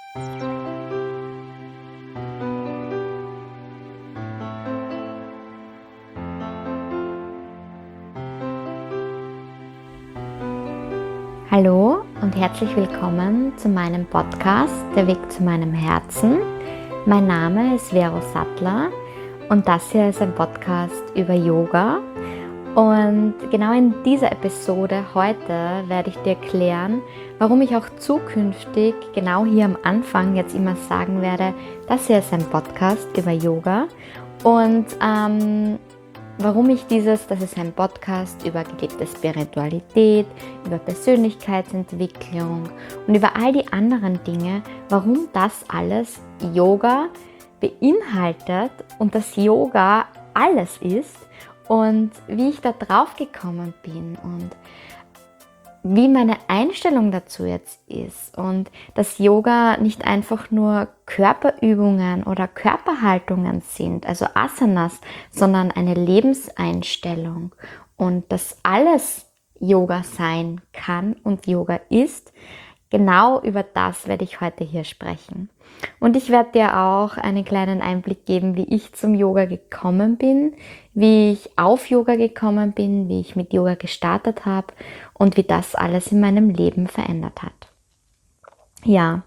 Hallo und herzlich willkommen zu meinem Podcast Der Weg zu meinem Herzen. Mein Name ist Vero Sattler und das hier ist ein Podcast über Yoga. Und genau in dieser Episode heute werde ich dir erklären, warum ich auch zukünftig genau hier am Anfang jetzt immer sagen werde, das hier ist ein Podcast über Yoga und warum ich das ist ein Podcast über gelebte Spiritualität, über Persönlichkeitsentwicklung und über all die anderen Dinge, warum das alles Yoga beinhaltet und dass Yoga alles ist und wie ich da drauf gekommen bin und wie meine Einstellung dazu jetzt ist und dass Yoga nicht einfach nur Körperübungen oder Körperhaltungen sind, also Asanas, sondern eine Lebenseinstellung und dass alles Yoga sein kann und Yoga ist. Genau über das werde ich heute hier sprechen. Und ich werde dir auch einen kleinen Einblick geben, wie ich zum Yoga gekommen bin, wie ich auf Yoga gekommen bin, wie ich mit Yoga gestartet habe und wie das alles in meinem Leben verändert hat. Ja,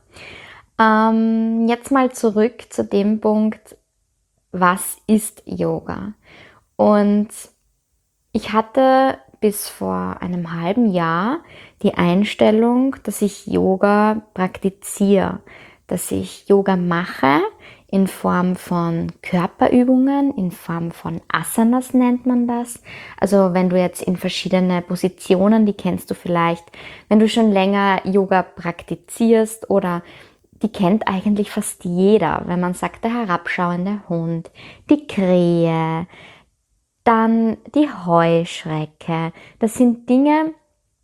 jetzt mal zurück zu dem Punkt, was ist Yoga? Und ich hatte bis vor einem halben Jahr die Einstellung, dass ich Yoga praktiziere, dass ich Yoga mache in Form von Körperübungen, in Form von Asanas nennt man das. Also wenn du jetzt in verschiedene Positionen, die kennst du vielleicht, wenn du schon länger Yoga praktizierst oder die kennt eigentlich fast jeder, wenn man sagt, der herabschauende Hund, die Krähe, dann die Heuschrecke, das sind Dinge,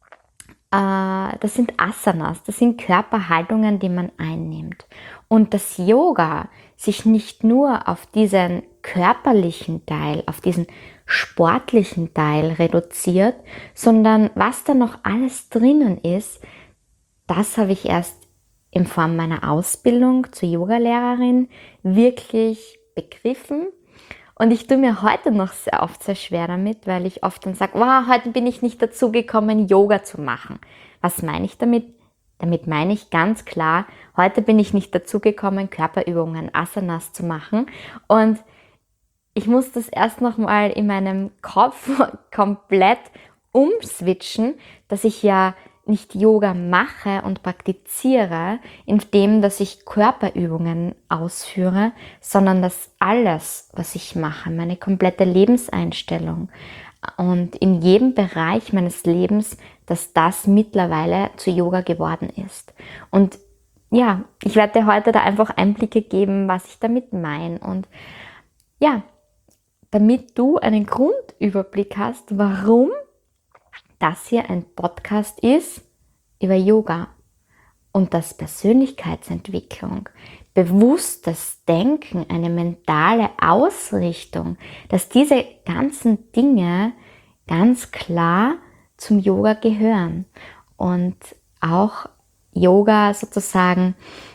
das sind Asanas, das sind Körperhaltungen, die man einnimmt. Und das Yoga sich nicht nur auf diesen körperlichen Teil, auf diesen sportlichen Teil reduziert, sondern was da noch alles drinnen ist, das habe ich erst in Form meiner Ausbildung zur Yogalehrerin wirklich begriffen. Und ich tue mir heute noch sehr oft sehr schwer damit, weil ich oft dann sage, wow, heute bin ich nicht dazu gekommen, Yoga zu machen. Was meine ich damit? Damit meine ich ganz klar, heute bin ich nicht dazu gekommen, Körperübungen, Asanas zu machen. Und ich muss das erst nochmal in meinem Kopf komplett umswitchen, dass ich ja nicht Yoga mache und praktiziere, indem dass ich Körperübungen ausführe, sondern dass alles, was ich mache, meine komplette Lebenseinstellung und in jedem Bereich meines Lebens, dass das mittlerweile zu Yoga geworden ist. Und ja, ich werde dir heute da einfach Einblicke geben, was ich damit meine. Und ja, damit du einen Grundüberblick hast, warum das hier ein Podcast ist über Yoga und dass Persönlichkeitsentwicklung, bewusstes Denken, eine mentale Ausrichtung, dass diese ganzen Dinge ganz klar zum Yoga gehören und auch Yoga sozusagen,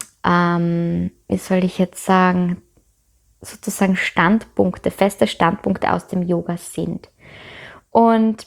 wie soll ich jetzt sagen, sozusagen Standpunkte, feste Standpunkte aus dem Yoga sind. Und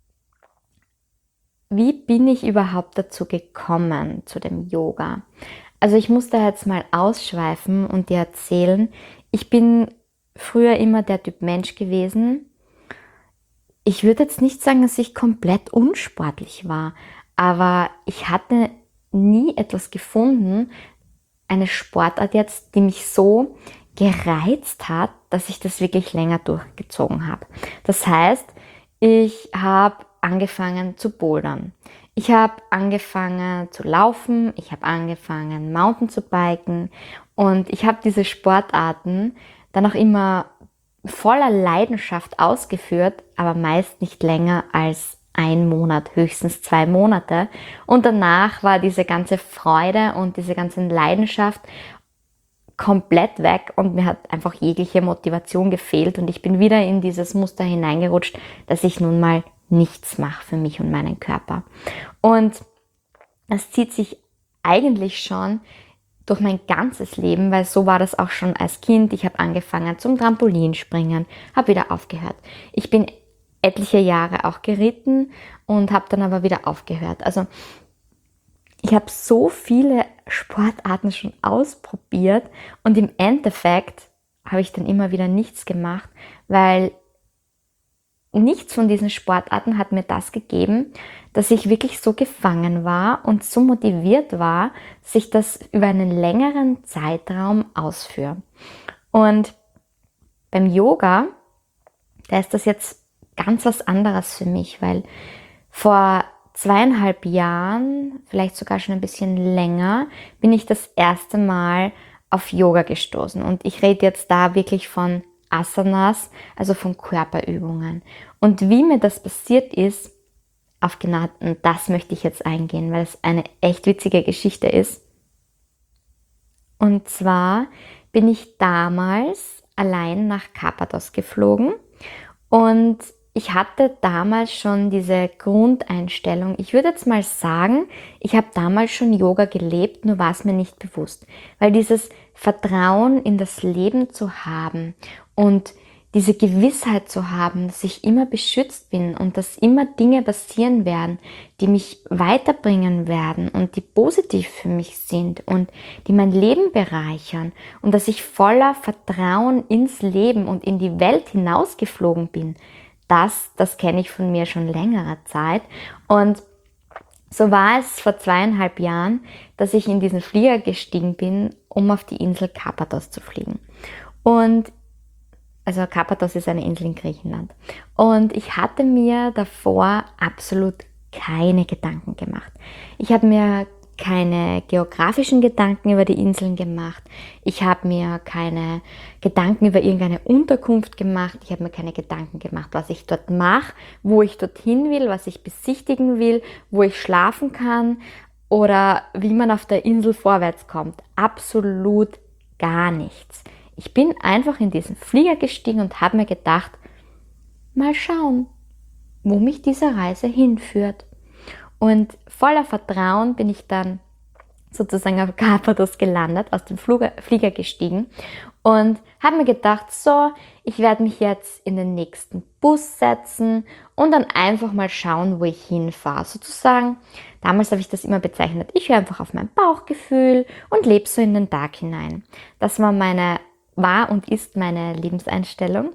wie bin ich überhaupt dazu gekommen, zu dem Yoga? Also ich muss da jetzt mal ausschweifen und dir erzählen, ich bin früher immer der Typ Mensch gewesen. Ich würde jetzt nicht sagen, dass ich komplett unsportlich war, aber ich hatte nie etwas gefunden, eine Sportart jetzt, die mich so gereizt hat, dass ich das wirklich länger durchgezogen habe. Das heißt, ich habe angefangen zu bouldern. Ich habe angefangen zu laufen, ich habe angefangen Mountain zu biken und ich habe diese Sportarten dann auch immer voller Leidenschaft ausgeführt, aber meist nicht länger als 1 Monat, höchstens 2 Monate. Und danach war diese ganze Freude und diese ganze Leidenschaft komplett weg und mir hat einfach jegliche Motivation gefehlt und ich bin wieder in dieses Muster hineingerutscht, dass ich nun mal nichts mache für mich und meinen Körper. Und das zieht sich eigentlich schon durch mein ganzes Leben, weil so war das auch schon als Kind. Ich habe angefangen zum Trampolinspringen, habe wieder aufgehört. Ich bin etliche Jahre auch geritten und habe dann aber wieder aufgehört. Also ich habe so viele Sportarten schon ausprobiert und im Endeffekt habe ich dann immer wieder nichts gemacht, weil nichts von diesen Sportarten hat mir das gegeben, dass ich wirklich so gefangen war und so motiviert war, dass ich das über einen längeren Zeitraum ausführe. Und beim Yoga, da ist das jetzt ganz was anderes für mich, weil vor 2,5 Jahren, vielleicht sogar schon ein bisschen länger, bin ich das erste Mal auf Yoga gestoßen. Und ich rede jetzt da wirklich von Asanas, also von Körperübungen. Und wie mir das passiert ist, auf genau das möchte ich jetzt eingehen, weil es eine echt witzige Geschichte ist. Und zwar bin ich damals allein nach Karpathos geflogen und ich hatte damals schon diese Grundeinstellung. Ich würde jetzt mal sagen, ich habe damals schon Yoga gelebt, nur war es mir nicht bewusst. Weil dieses Vertrauen in das Leben zu haben und diese Gewissheit zu haben, dass ich immer beschützt bin und dass immer Dinge passieren werden, die mich weiterbringen werden und die positiv für mich sind und die mein Leben bereichern und dass ich voller Vertrauen ins Leben und in die Welt hinausgeflogen bin. Das kenne ich von mir schon längere Zeit und so war es vor 2,5 Jahren, dass ich in diesen Flieger gestiegen bin, um auf die Insel Karpathos zu fliegen. Und also Karpathos ist eine Insel in Griechenland. Und ich hatte mir davor absolut keine Gedanken gemacht. Ich habe mir keine geografischen Gedanken über die Inseln gemacht. Ich habe mir keine Gedanken über irgendeine Unterkunft gemacht. Ich habe mir keine Gedanken gemacht, was ich dort mache, wo ich dorthin will, was ich besichtigen will, wo ich schlafen kann oder wie man auf der Insel vorwärts kommt. Absolut gar nichts. Ich bin einfach in diesen Flieger gestiegen und habe mir gedacht, mal schauen, wo mich diese Reise hinführt. Und voller Vertrauen bin ich dann sozusagen auf Karpathos gelandet, aus dem Flieger gestiegen und habe mir gedacht, so, ich werde mich jetzt in den nächsten Bus setzen und dann einfach mal schauen, wo ich hinfahre. Sozusagen, damals habe ich das immer bezeichnet, ich höre einfach auf mein Bauchgefühl und lebe so in den Tag hinein. Das war und ist meine Lebenseinstellung.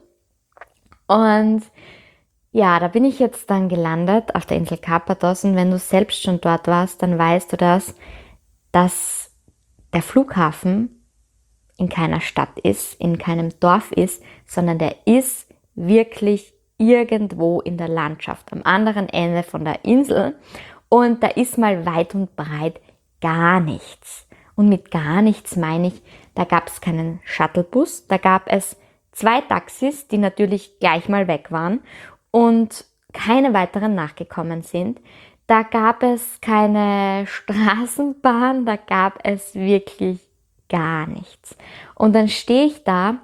Und ja, da bin ich jetzt dann gelandet auf der Insel Karpathos und wenn du selbst schon dort warst, dann weißt du das, dass der Flughafen in keiner Stadt ist, in keinem Dorf ist, sondern der ist wirklich irgendwo in der Landschaft, am anderen Ende von der Insel und da ist mal weit und breit gar nichts. Und mit gar nichts meine ich, da gab es keinen Shuttlebus, da gab es 2 Taxis, die natürlich gleich mal weg waren und keine weiteren nachgekommen sind. Da gab es keine Straßenbahn, da gab es wirklich gar nichts. Und dann stehe ich da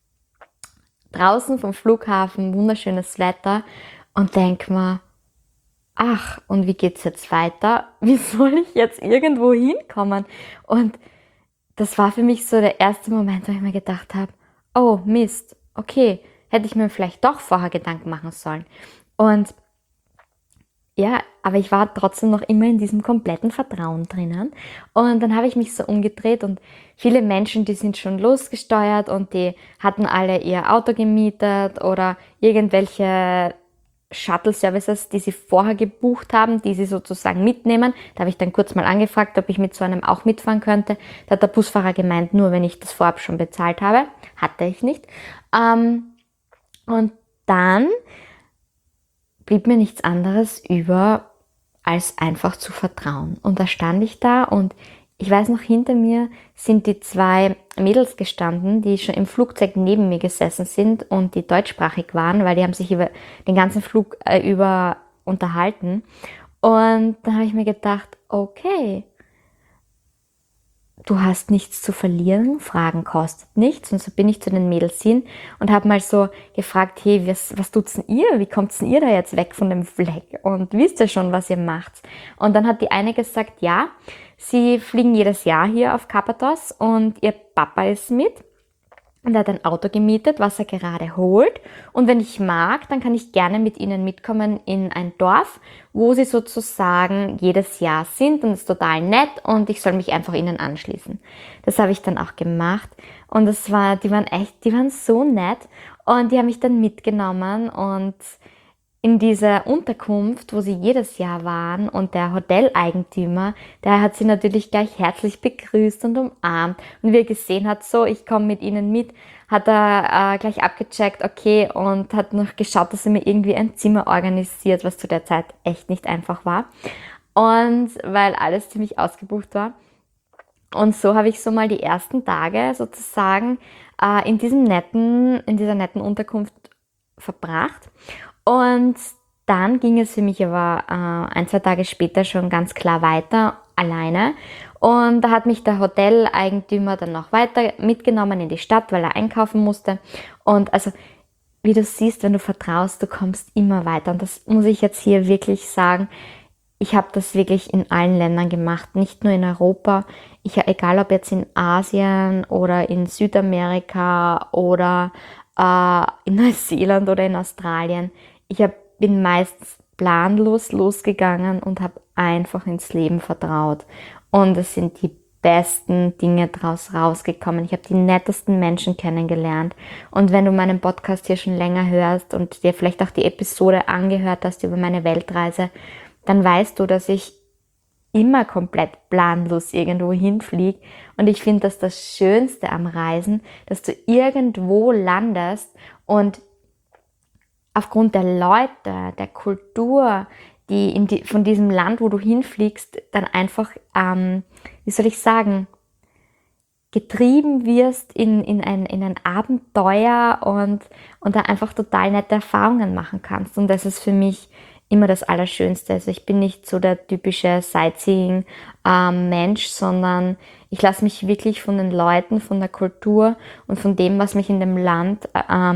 draußen vom Flughafen, wunderschönes Wetter und denke mir, ach, und wie geht's jetzt weiter? Wie soll ich jetzt irgendwo hinkommen? Und das war für mich so der erste Moment, wo ich mir gedacht habe, oh Mist, okay, hätte ich mir vielleicht doch vorher Gedanken machen sollen. Und ja, aber ich war trotzdem noch immer in diesem kompletten Vertrauen drinnen. Und dann habe ich mich so umgedreht und viele Menschen, die sind schon losgesteuert und die hatten alle ihr Auto gemietet oder irgendwelche Shuttle-Services, die sie vorher gebucht haben, die sie sozusagen mitnehmen. Da habe ich dann kurz mal angefragt, ob ich mit so einem auch mitfahren könnte. Da hat der Busfahrer gemeint, nur wenn ich das vorab schon bezahlt habe. Hatte ich nicht. Und dann blieb mir nichts anderes über, als einfach zu vertrauen. Und da stand ich da und ich weiß noch, hinter mir sind die 2 Mädels gestanden, die schon im Flugzeug neben mir gesessen sind und die deutschsprachig waren, weil die haben sich über den ganzen Flug über unterhalten. Und dann habe ich mir gedacht, okay, du hast nichts zu verlieren, Fragen kostet nichts. Und so bin ich zu den Mädels hin und habe mal so gefragt, hey, was tut's denn ihr? Wie kommt's denn ihr da jetzt weg von dem Fleck? Und wisst ihr schon, was ihr macht? Und dann hat die eine gesagt, ja, sie fliegen jedes Jahr hier auf Karpathos und ihr Papa ist mit. Und er hat ein Auto gemietet, was er gerade holt. Und wenn ich mag, dann kann ich gerne mit ihnen mitkommen in ein Dorf, wo sie sozusagen jedes Jahr sind. Und es ist total nett und ich soll mich einfach ihnen anschließen. Das habe ich dann auch gemacht. Und die waren so nett. Und die haben mich dann mitgenommen und in dieser Unterkunft, wo sie jedes Jahr waren, und der Hoteleigentümer, der hat sie natürlich gleich herzlich begrüßt und umarmt. Und wie er gesehen hat, so, ich komme mit ihnen mit, hat er gleich abgecheckt, okay, und hat noch geschaut, dass er mir irgendwie ein Zimmer organisiert, was zu der Zeit echt nicht einfach war. Und weil alles ziemlich ausgebucht war. Und so habe ich so mal die ersten Tage sozusagen in dieser netten Unterkunft verbracht. Und dann ging es für mich aber 1-2 Tage später schon ganz klar weiter, alleine. Und da hat mich der Hoteleigentümer dann noch weiter mitgenommen in die Stadt, weil er einkaufen musste. Und also, wie du siehst, wenn du vertraust, du kommst immer weiter. Und das muss ich jetzt hier wirklich sagen. Ich habe das wirklich in allen Ländern gemacht, nicht nur in Europa. Egal ob jetzt in Asien oder in Südamerika oder in Neuseeland oder in Australien. Bin meistens planlos losgegangen und habe einfach ins Leben vertraut. Und es sind die besten Dinge daraus rausgekommen. Ich habe die nettesten Menschen kennengelernt. Und wenn du meinen Podcast hier schon länger hörst und dir vielleicht auch die Episode angehört hast über meine Weltreise, dann weißt du, dass ich immer komplett planlos irgendwo hinfliege. Und ich finde das Schönste am Reisen, dass du irgendwo landest und aufgrund der Leute, der Kultur, von diesem Land, wo du hinfliegst, dann einfach, wie soll ich sagen, getrieben wirst in ein Abenteuer und da einfach total nette Erfahrungen machen kannst. Und das ist für mich immer das Allerschönste. Also ich bin nicht so der typische Sightseeing-Mensch, sondern ich lasse mich wirklich von den Leuten, von der Kultur und von dem, was ich in dem Land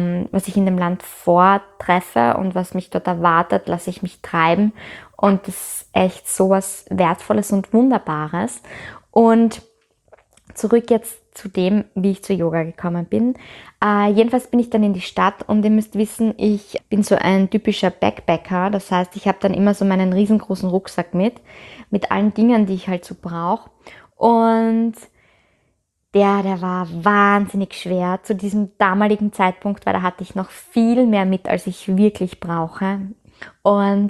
vortreffe und was mich dort erwartet, lasse ich mich treiben. Und das ist echt so was Wertvolles und Wunderbares. Und zurück jetzt zu dem, wie ich zu Yoga gekommen bin. Jedenfalls bin ich dann in die Stadt und ihr müsst wissen, ich bin so ein typischer Backpacker. Das heißt, ich habe dann immer so meinen riesengroßen Rucksack mit allen Dingen, die ich halt so brauche. Und der war wahnsinnig schwer zu diesem damaligen Zeitpunkt, weil da hatte ich noch viel mehr mit, als ich wirklich brauche. Und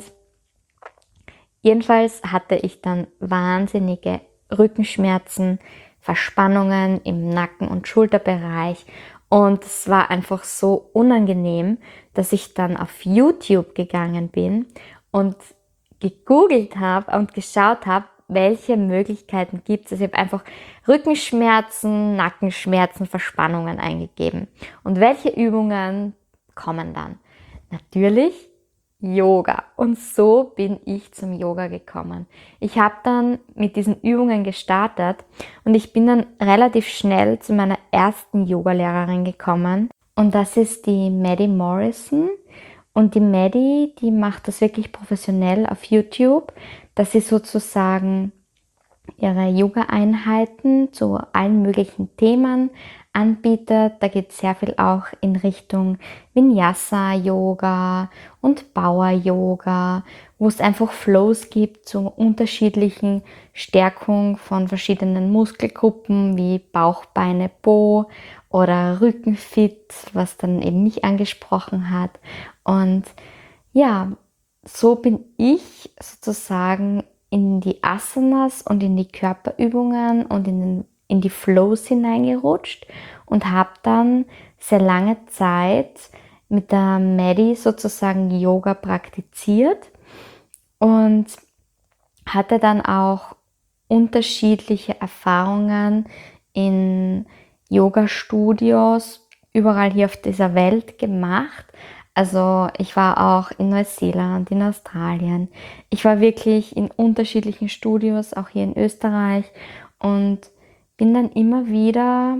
jedenfalls hatte ich dann wahnsinnige Rückenschmerzen, Verspannungen im Nacken- und Schulterbereich. Und es war einfach so unangenehm, dass ich dann auf YouTube gegangen bin und gegoogelt habe und geschaut habe, welche Möglichkeiten gibt es. Also ich habe einfach Rückenschmerzen, Nackenschmerzen, Verspannungen eingegeben. Und welche Übungen kommen dann? Natürlich Yoga. Und so bin ich zum Yoga gekommen. Ich habe dann mit diesen Übungen gestartet und ich bin dann relativ schnell zu meiner ersten Yogalehrerin gekommen. Und das ist die Maddie Morrison. Und die Maddie, die macht das wirklich professionell auf YouTube, dass sie sozusagen ihre Yoga-Einheiten zu allen möglichen Themen anbietet. Da geht sehr viel auch in Richtung Vinyasa-Yoga und Power-Yoga, wo es einfach Flows gibt zu unterschiedlichen Stärkung von verschiedenen Muskelgruppen wie Bauch, Beine, Po oder Rückenfit, was dann eben mich angesprochen hat. Und ja, so bin ich sozusagen in die Asanas und in die Körperübungen und in die Flows hineingerutscht und habe dann sehr lange Zeit mit der Maddie sozusagen Yoga praktiziert und hatte dann auch unterschiedliche Erfahrungen in Yoga-Studios überall hier auf dieser Welt gemacht. Also ich war auch in Neuseeland, in Australien. Ich war wirklich in unterschiedlichen Studios, auch hier in Österreich. Und bin dann immer wieder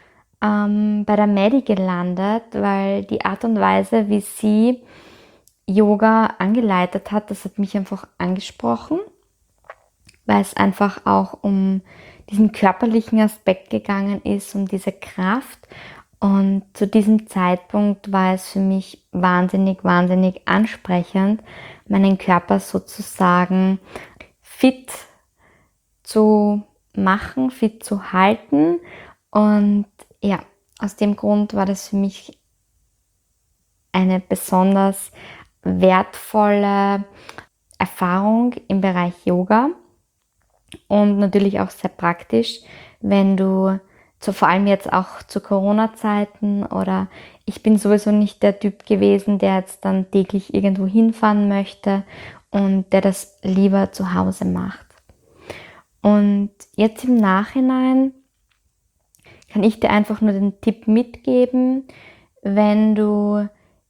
bei der Maddie gelandet, weil die Art und Weise, wie sie Yoga angeleitet hat, das hat mich einfach angesprochen, weil es einfach auch um diesen körperlichen Aspekt gegangen ist, um diese Kraft. Und zu diesem Zeitpunkt war es für mich wahnsinnig, wahnsinnig ansprechend, meinen Körper sozusagen fit zu machen, fit zu halten. Und ja, aus dem Grund war das für mich eine besonders wertvolle Erfahrung im Bereich Yoga und natürlich auch sehr praktisch, wenn du vor allem jetzt auch zu Corona-Zeiten, oder ich bin sowieso nicht der Typ gewesen, der jetzt dann täglich irgendwo hinfahren möchte und der das lieber zu Hause macht. Und jetzt im Nachhinein kann ich dir einfach nur den Tipp mitgeben, wenn du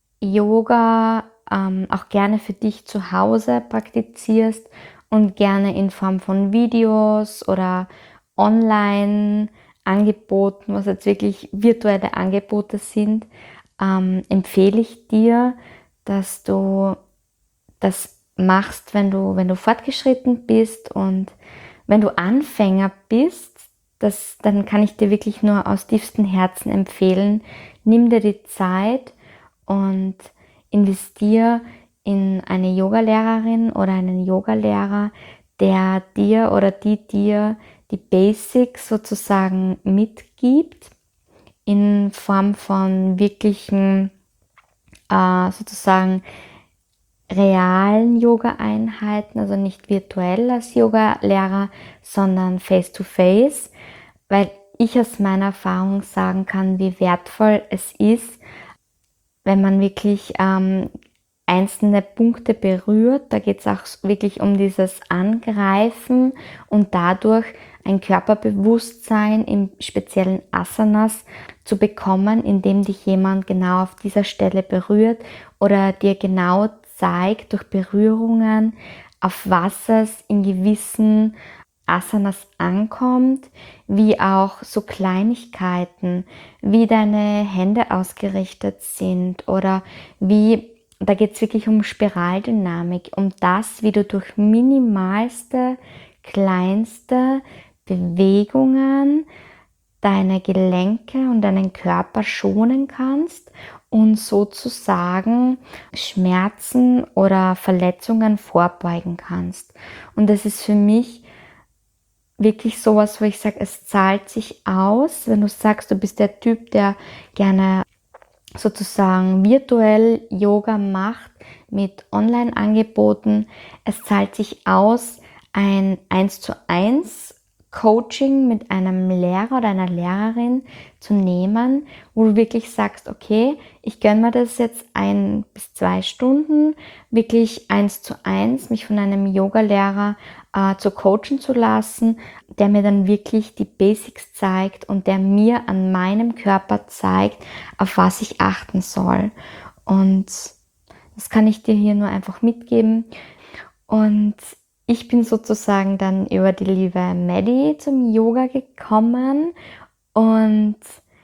Yoga auch gerne für dich zu Hause praktizierst und gerne in Form von Videos oder Online-Angeboten, was jetzt wirklich virtuelle Angebote sind, empfehle ich dir, dass du das machst, wenn du fortgeschritten bist. Und wenn du Anfänger bist, dann kann ich dir wirklich nur aus tiefstem Herzen empfehlen, nimm dir die Zeit und investiere in eine Yogalehrerin oder einen Yogalehrer, der dir oder die dir die Basics sozusagen mitgibt, in Form von wirklichen sozusagen realen Yoga-Einheiten, also nicht virtuell als Yoga-Lehrer, sondern face-to-face, weil ich aus meiner Erfahrung sagen kann, wie wertvoll es ist, wenn man wirklich einzelne Punkte berührt. Da geht es auch wirklich um dieses Angreifen und dadurch ein Körperbewusstsein im speziellen Asanas zu bekommen, indem dich jemand genau auf dieser Stelle berührt oder dir genau zeigt durch Berührungen, auf was es in gewissen Asanas ankommt, wie auch so Kleinigkeiten, wie deine Hände ausgerichtet sind oder da geht es wirklich um Spiraldynamik, um das, wie du durch minimalste, kleinste Bewegungen deine Gelenke und deinen Körper schonen kannst und sozusagen Schmerzen oder Verletzungen vorbeugen kannst. Und das ist für mich wirklich sowas, wo ich sage, es zahlt sich aus, wenn du sagst, du bist der Typ, der gerne sozusagen virtuell Yoga macht mit Online-Angeboten. Es zahlt sich aus, ein 1:1 Coaching mit einem Lehrer oder einer Lehrerin zu nehmen, wo du wirklich sagst, okay, ich gönne mir das jetzt 1 bis 2 Stunden, wirklich 1:1, mich von einem Yoga-Lehrer zu coachen zu lassen, der mir dann wirklich die Basics zeigt und der mir an meinem Körper zeigt, auf was ich achten soll. Und das kann ich dir hier nur einfach mitgeben. Und ich bin sozusagen dann über die liebe Maddie zum Yoga gekommen und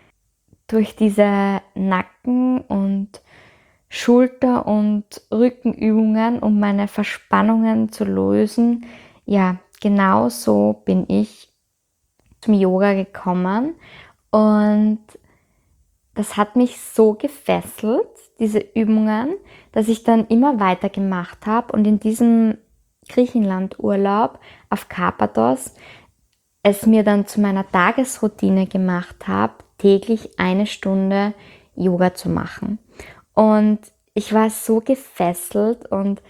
durch diese Nacken- und Schulter- und Rückenübungen, um meine Verspannungen zu lösen, ja, genau so bin ich zum Yoga gekommen. Und das hat mich so gefesselt, diese Übungen, dass ich dann immer weiter gemacht habe und in diesem Griechenland-Urlaub auf Karpathos es mir dann zu meiner Tagesroutine gemacht habe, täglich 1 Stunde Yoga zu machen. Und ich war so gefesselt und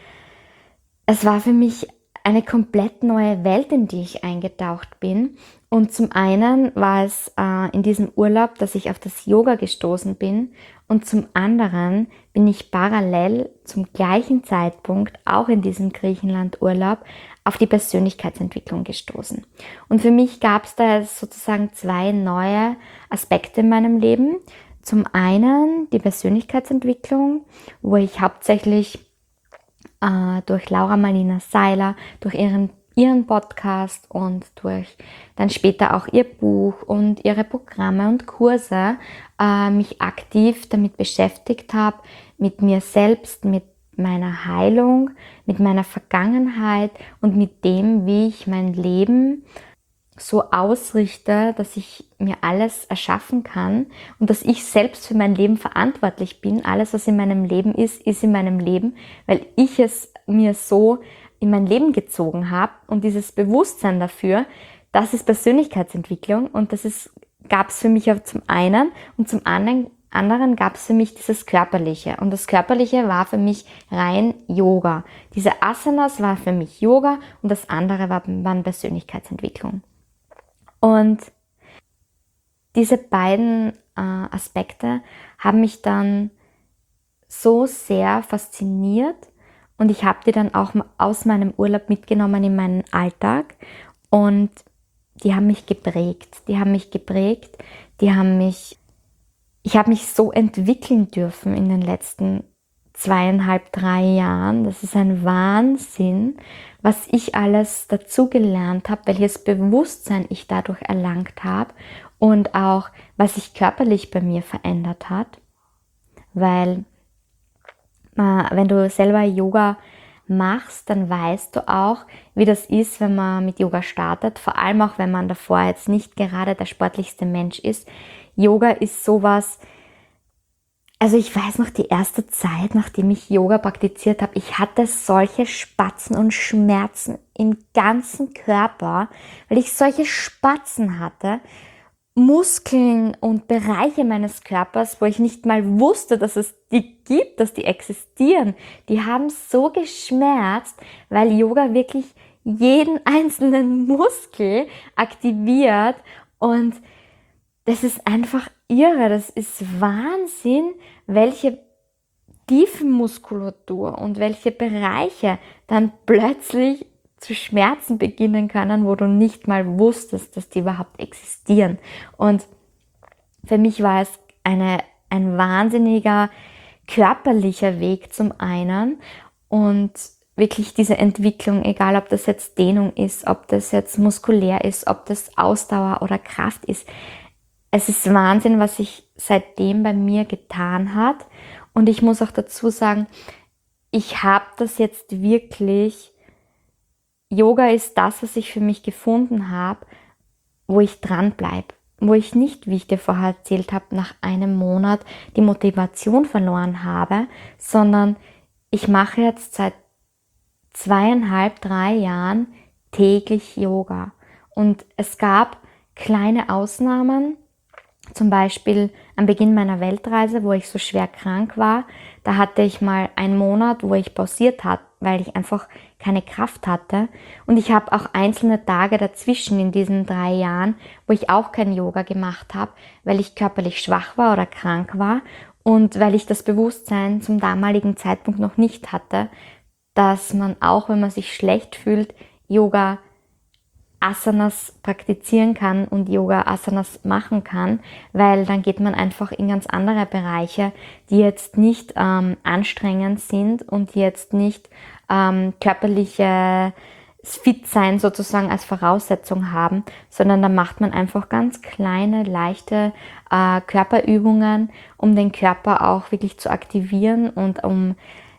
es war für mich eine komplett neue Welt, in die ich eingetaucht bin. Und zum einen war es in diesem Urlaub, dass ich auf das Yoga gestoßen bin, und zum anderen bin ich parallel zum gleichen Zeitpunkt auch in diesem Griechenland-Urlaub auf die Persönlichkeitsentwicklung gestoßen. Und für mich gab es da sozusagen 2 neue Aspekte in meinem Leben. Zum einen die Persönlichkeitsentwicklung, wo ich hauptsächlich durch Laura Marlina Seiler, durch ihren ihren Podcast und durch dann später auch ihr Buch und ihre Programme und Kurse mich aktiv damit beschäftigt habe, mit mir selbst, mit meiner Heilung, mit meiner Vergangenheit und mit dem, wie ich mein Leben so ausrichte, dass ich mir alles erschaffen kann und dass ich selbst für mein Leben verantwortlich bin. Alles, was in meinem Leben ist, ist in meinem Leben, weil ich es mir so in mein Leben gezogen habe. Und dieses Bewusstsein dafür, das ist Persönlichkeitsentwicklung und gab es für mich auch zum einen und zum anderen gab es für mich dieses Körperliche. Und das Körperliche war für mich rein Yoga. Diese Asanas war für mich Yoga und das andere waren Persönlichkeitsentwicklung. Und diese beiden Aspekte haben mich dann so sehr fasziniert und ich habe die dann auch aus meinem Urlaub mitgenommen in meinen Alltag und die haben mich geprägt. Ich habe mich so entwickeln dürfen in den letzten 2,5, 3 Jahren. Das ist ein Wahnsinn, was ich alles dazu gelernt habe, welches Bewusstsein ich dadurch erlangt habe und auch, was sich körperlich bei mir verändert hat. Weil, wenn du selber Yoga machst, dann weißt du auch, wie das ist, wenn man mit Yoga startet. Vor allem auch, wenn man davor jetzt nicht gerade der sportlichste Mensch ist. Yoga ist sowas. Also ich weiß noch, die erste Zeit, nachdem ich Yoga praktiziert habe, ich hatte solche Spatzen und Schmerzen im ganzen Körper, weil ich solche Spatzen hatte, Muskeln und Bereiche meines Körpers, wo ich nicht mal wusste, dass es die gibt, dass die existieren. Die haben so geschmerzt, weil Yoga wirklich jeden einzelnen Muskel aktiviert und das ist einfach irre, das ist Wahnsinn, welche Tiefenmuskulatur und welche Bereiche dann plötzlich zu schmerzen beginnen können, wo du nicht mal wusstest, dass die überhaupt existieren. Und für mich war es ein wahnsinniger körperlicher Weg zum einen und wirklich diese Entwicklung, egal ob das jetzt Dehnung ist, ob das jetzt muskulär ist, ob das Ausdauer oder Kraft ist. Es ist Wahnsinn, was sich seitdem bei mir getan hat. Und ich muss auch dazu sagen, ich habe das jetzt wirklich, Yoga ist das, was ich für mich gefunden habe, wo ich dranbleibe. Wo ich nicht, wie ich dir vorher erzählt habe, nach einem Monat die Motivation verloren habe, sondern ich mache jetzt seit 2,5, 3 Jahren täglich Yoga. Und es gab kleine Ausnahmen. Zum Beispiel am Beginn meiner Weltreise, wo ich so schwer krank war, da hatte ich mal einen Monat, wo ich pausiert habe, weil ich einfach keine Kraft hatte. Und ich habe auch einzelne Tage dazwischen in diesen 3 Jahren, wo ich auch kein Yoga gemacht habe, weil ich körperlich schwach war oder krank war und weil ich das Bewusstsein zum damaligen Zeitpunkt noch nicht hatte, dass man auch, wenn man sich schlecht fühlt, Yoga Asanas praktizieren kann und Yoga Asanas machen kann, weil dann geht man einfach in ganz andere Bereiche, die jetzt nicht anstrengend sind und die jetzt nicht körperliche Fit-Sein sozusagen als Voraussetzung haben, sondern da macht man einfach ganz kleine, leichte Körperübungen, um den Körper auch wirklich zu aktivieren und um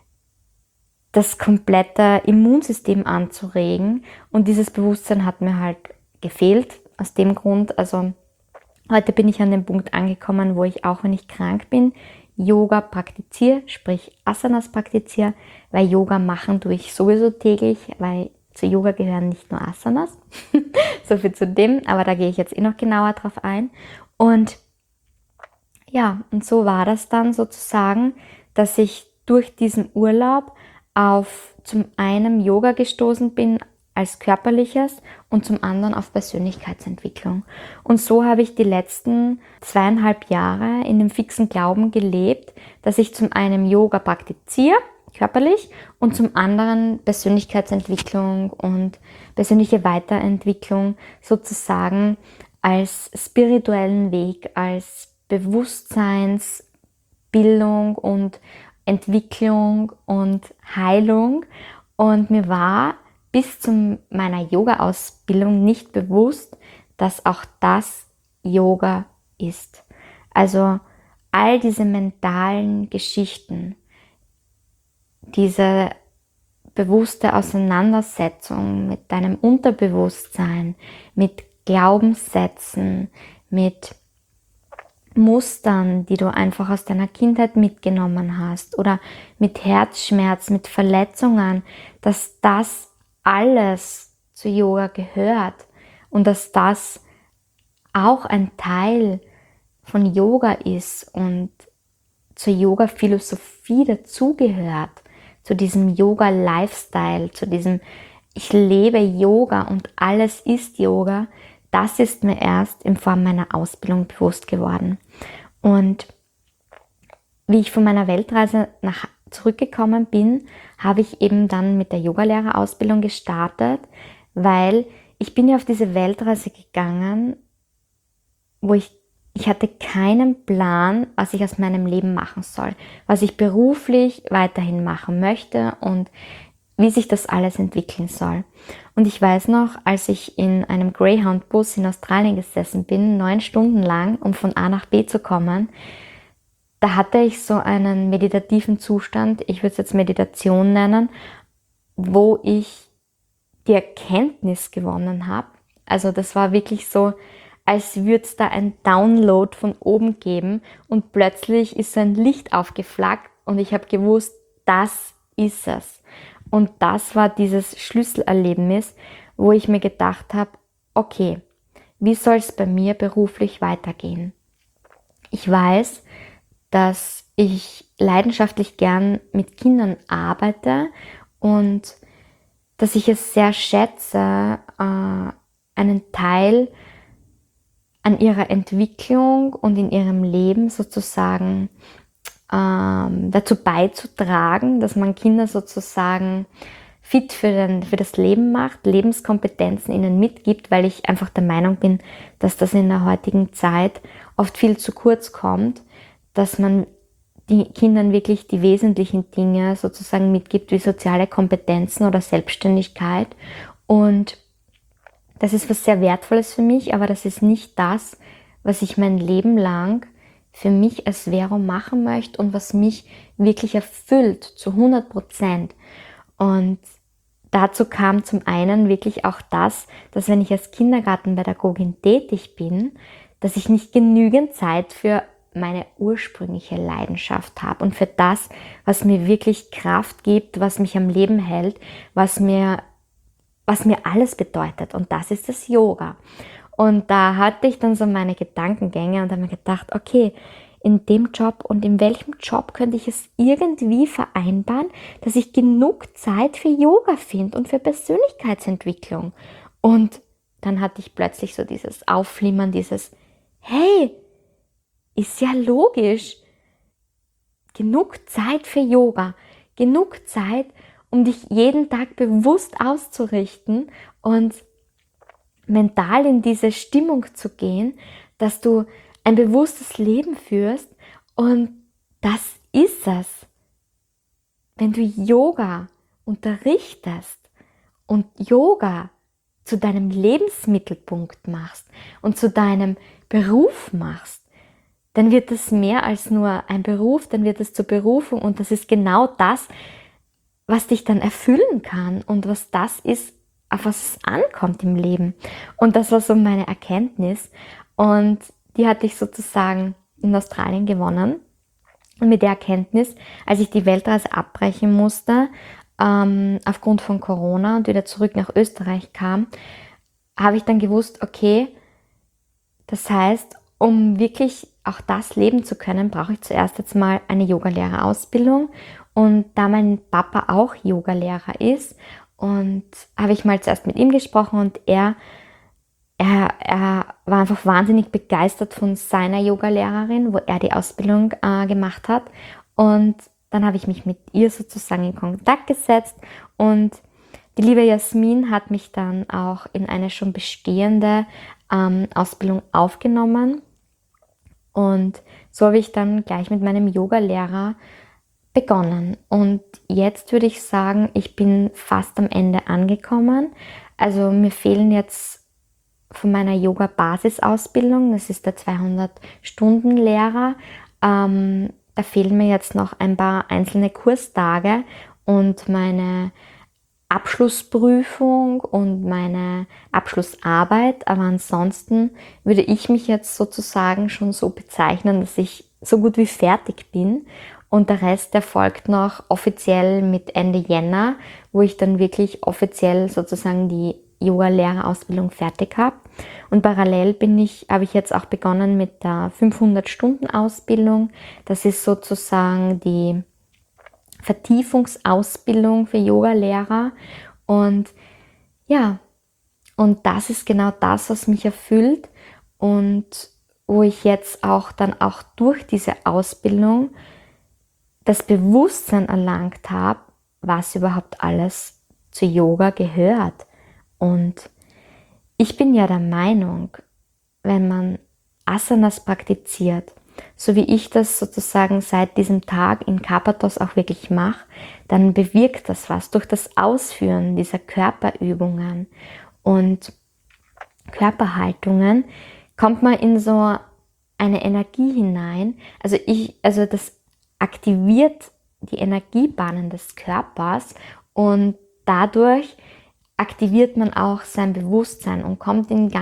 das komplette Immunsystem anzuregen. Und dieses Bewusstsein hat mir halt gefehlt. Aus dem Grund, also heute bin ich an dem Punkt angekommen, wo ich auch, wenn ich krank bin, Yoga praktiziere, sprich Asanas praktiziere, weil Yoga machen tue ich sowieso täglich, weil zu Yoga gehören nicht nur Asanas. So viel zu dem, aber da gehe ich jetzt noch genauer drauf ein. Und ja, und so war das dann sozusagen, dass ich durch diesen Urlaub auf zum einen Yoga gestoßen bin als körperliches und zum anderen auf Persönlichkeitsentwicklung. Und so habe ich die letzten 2,5 Jahre in dem fixen Glauben gelebt, dass ich zum einen Yoga praktiziere, körperlich, und zum anderen Persönlichkeitsentwicklung und persönliche Weiterentwicklung sozusagen als spirituellen Weg, als Bewusstseinsbildung und Entwicklung und Heilung. Und mir war bis zu meiner Yoga-Ausbildung nicht bewusst, dass auch das Yoga ist. Also all diese mentalen Geschichten, diese bewusste Auseinandersetzung mit deinem Unterbewusstsein, mit Glaubenssätzen, mit Mustern, die du einfach aus deiner Kindheit mitgenommen hast oder mit Herzschmerz, mit Verletzungen, dass das alles zu Yoga gehört und dass das auch ein Teil von Yoga ist und zur Yoga-Philosophie dazugehört, zu diesem Yoga-Lifestyle, zu diesem ich lebe Yoga und alles ist Yoga, das ist mir erst in Form meiner Ausbildung bewusst geworden. Und wie ich von meiner Weltreise zurückgekommen bin, habe ich eben dann mit der Yogalehrerausbildung gestartet, weil ich bin ja auf diese Weltreise gegangen, wo ich hatte keinen Plan, was ich aus meinem Leben machen soll, was ich beruflich weiterhin machen möchte und wie sich das alles entwickeln soll. Und ich weiß noch, als ich in einem Greyhound-Bus in Australien gesessen bin, 9 Stunden lang, um von A nach B zu kommen, da hatte ich so einen meditativen Zustand, ich würde es jetzt Meditation nennen, wo ich die Erkenntnis gewonnen habe. Also das war wirklich so, als würde es da ein Download von oben geben und plötzlich ist so ein Licht aufgeflackt und ich habe gewusst, das ist es. Und das war dieses Schlüsselerlebnis, wo ich mir gedacht habe, okay, wie soll es bei mir beruflich weitergehen? Ich weiß, dass ich leidenschaftlich gern mit Kindern arbeite und dass ich es sehr schätze, einen Teil an ihrer Entwicklung und in ihrem Leben sozusagen dazu beizutragen, dass man Kinder sozusagen fit für das Leben macht, Lebenskompetenzen ihnen mitgibt, weil ich einfach der Meinung bin, dass das in der heutigen Zeit oft viel zu kurz kommt, dass man die Kindern wirklich die wesentlichen Dinge sozusagen mitgibt, wie soziale Kompetenzen oder Selbstständigkeit. Und das ist was sehr Wertvolles für mich, aber das ist nicht das, was ich mein Leben lang für mich als Vero machen möchte und was mich wirklich erfüllt zu 100%. Und dazu kam zum einen wirklich auch das, dass wenn ich als Kindergartenpädagogin tätig bin, dass ich nicht genügend Zeit für meine ursprüngliche Leidenschaft habe und für das, was mir wirklich Kraft gibt, was mich am Leben hält, was mir alles bedeutet. Und das ist das Yoga. Und da hatte ich dann so meine Gedankengänge und habe mir gedacht, okay, in dem Job und in welchem Job könnte ich es irgendwie vereinbaren, dass ich genug Zeit für Yoga finde und für Persönlichkeitsentwicklung. Und dann hatte ich plötzlich so dieses Aufflimmern, dieses, hey, ist ja logisch, genug Zeit für Yoga, genug Zeit, um dich jeden Tag bewusst auszurichten und mental in diese Stimmung zu gehen, dass du ein bewusstes Leben führst und das ist es. Wenn du Yoga unterrichtest und Yoga zu deinem Lebensmittelpunkt machst und zu deinem Beruf machst, dann wird es mehr als nur ein Beruf, dann wird es zur Berufung und das ist genau das, was dich dann erfüllen kann und was das ist, auf was es ankommt im Leben. Und das war so meine Erkenntnis und die hatte ich sozusagen in Australien gewonnen. Und mit der Erkenntnis, als ich die Weltreise abbrechen musste, aufgrund von Corona und wieder zurück nach Österreich kam, habe ich dann gewusst, okay, das heißt, um wirklich auch das leben zu können, brauche ich zuerst jetzt mal eine Yogalehrerausbildung. Und da mein Papa auch Yogalehrer ist, und habe ich mal zuerst mit ihm gesprochen und er war einfach wahnsinnig begeistert von seiner Yogalehrerin, wo er die Ausbildung gemacht hat. Und dann habe ich mich mit ihr sozusagen in Kontakt gesetzt und die liebe Jasmin hat mich dann auch in eine schon bestehende Ausbildung aufgenommen. Und so habe ich dann gleich mit meinem Yogalehrer begonnen. Und jetzt würde ich sagen, ich bin fast am Ende angekommen. Also mir fehlen jetzt von meiner Yoga-Basisausbildung, das ist der 200-Stunden-Lehrer, da fehlen mir jetzt noch ein paar einzelne Kurstage und meine Abschlussprüfung und meine Abschlussarbeit. Aber ansonsten würde ich mich jetzt sozusagen schon so bezeichnen, dass ich so gut wie fertig bin. Und der Rest erfolgt noch offiziell mit Ende Jänner, wo ich dann wirklich offiziell sozusagen die Yoga-Lehrerausbildung fertig habe. Und parallel habe ich jetzt auch begonnen mit der 500-Stunden-Ausbildung. Das ist sozusagen die Vertiefungsausbildung für Yoga-Lehrer. Und ja, und das ist genau das, was mich erfüllt und wo ich jetzt auch dann auch durch diese Ausbildung das Bewusstsein erlangt habe, was überhaupt alles zu Yoga gehört. Und ich bin ja der Meinung, wenn man Asanas praktiziert, so wie ich das sozusagen seit diesem Tag in Karpathos auch wirklich mache, dann bewirkt das was. Durch das Ausführen dieser Körperübungen und Körperhaltungen kommt man in so eine Energie hinein. Also das aktiviert die Energiebahnen des Körpers und dadurch aktiviert man auch sein Bewusstsein und kommt in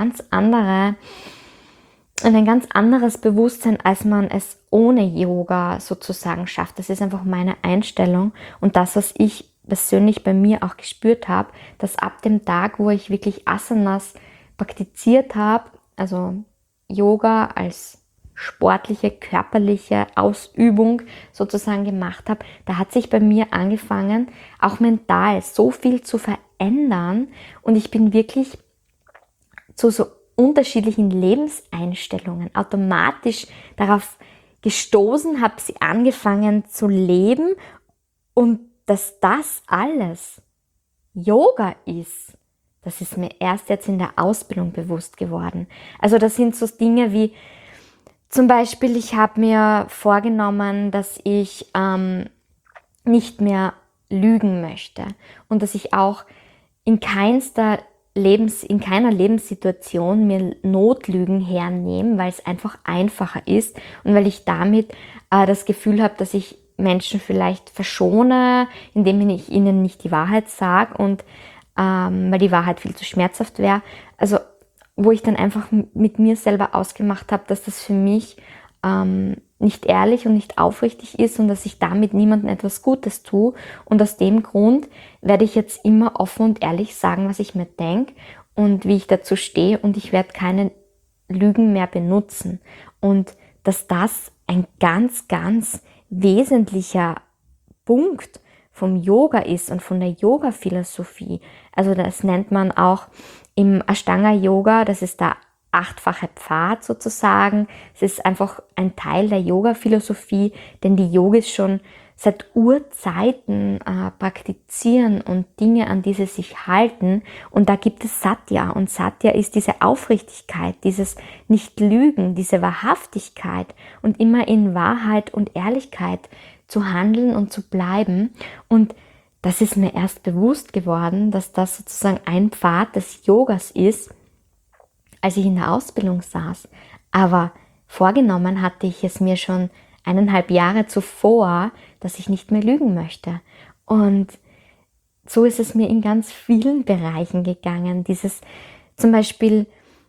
ein ganz anderes Bewusstsein, als man es ohne Yoga sozusagen schafft. Das ist einfach meine Einstellung und das, was ich persönlich bei mir auch gespürt habe, dass ab dem Tag, wo ich wirklich Asanas praktiziert habe, also Yoga als sportliche, körperliche Ausübung sozusagen gemacht habe, da hat sich bei mir angefangen, auch mental so viel zu verändern und ich bin wirklich zu so unterschiedlichen Lebenseinstellungen automatisch darauf gestoßen, habe sie angefangen zu leben und dass das alles Yoga ist, das ist mir erst jetzt in der Ausbildung bewusst geworden. Also das sind so Dinge wie zum Beispiel, ich habe mir vorgenommen, dass ich nicht mehr lügen möchte und dass ich auch in keiner Lebenssituation mir Notlügen hernehme, weil es einfach einfacher ist und weil ich damit das Gefühl habe, dass ich Menschen vielleicht verschone, indem ich ihnen nicht die Wahrheit sage und weil die Wahrheit viel zu schmerzhaft wäre. Also wo ich dann einfach mit mir selber ausgemacht habe, dass das für mich nicht ehrlich und nicht aufrichtig ist und dass ich damit niemandem etwas Gutes tue. Und aus dem Grund werde ich jetzt immer offen und ehrlich sagen, was ich mir denke und wie ich dazu stehe und ich werde keine Lügen mehr benutzen. Und dass das ein ganz, ganz wesentlicher Punkt vom Yoga ist und von der Yoga-Philosophie. Also das nennt man auch im Ashtanga-Yoga, das ist der 8-fache Pfad sozusagen. Es ist einfach ein Teil der Yoga-Philosophie, denn die Yogis schon seit Urzeiten praktizieren und Dinge, an die sie sich halten. Und da gibt es Satya. Und Satya ist diese Aufrichtigkeit, dieses Nicht-Lügen, diese Wahrhaftigkeit und immer in Wahrheit und Ehrlichkeit zu handeln und zu bleiben. Und das ist mir erst bewusst geworden, dass das sozusagen ein Pfad des Yogas ist, als ich in der Ausbildung saß. Aber vorgenommen hatte ich es mir schon 1,5 Jahre zuvor, dass ich nicht mehr lügen möchte. Und so ist es mir in ganz vielen Bereichen gegangen. Dieses zum Beispiel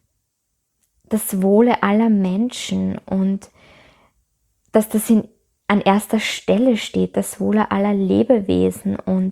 das Wohle aller Menschen und dass das an erster Stelle steht, das Wohle aller Lebewesen und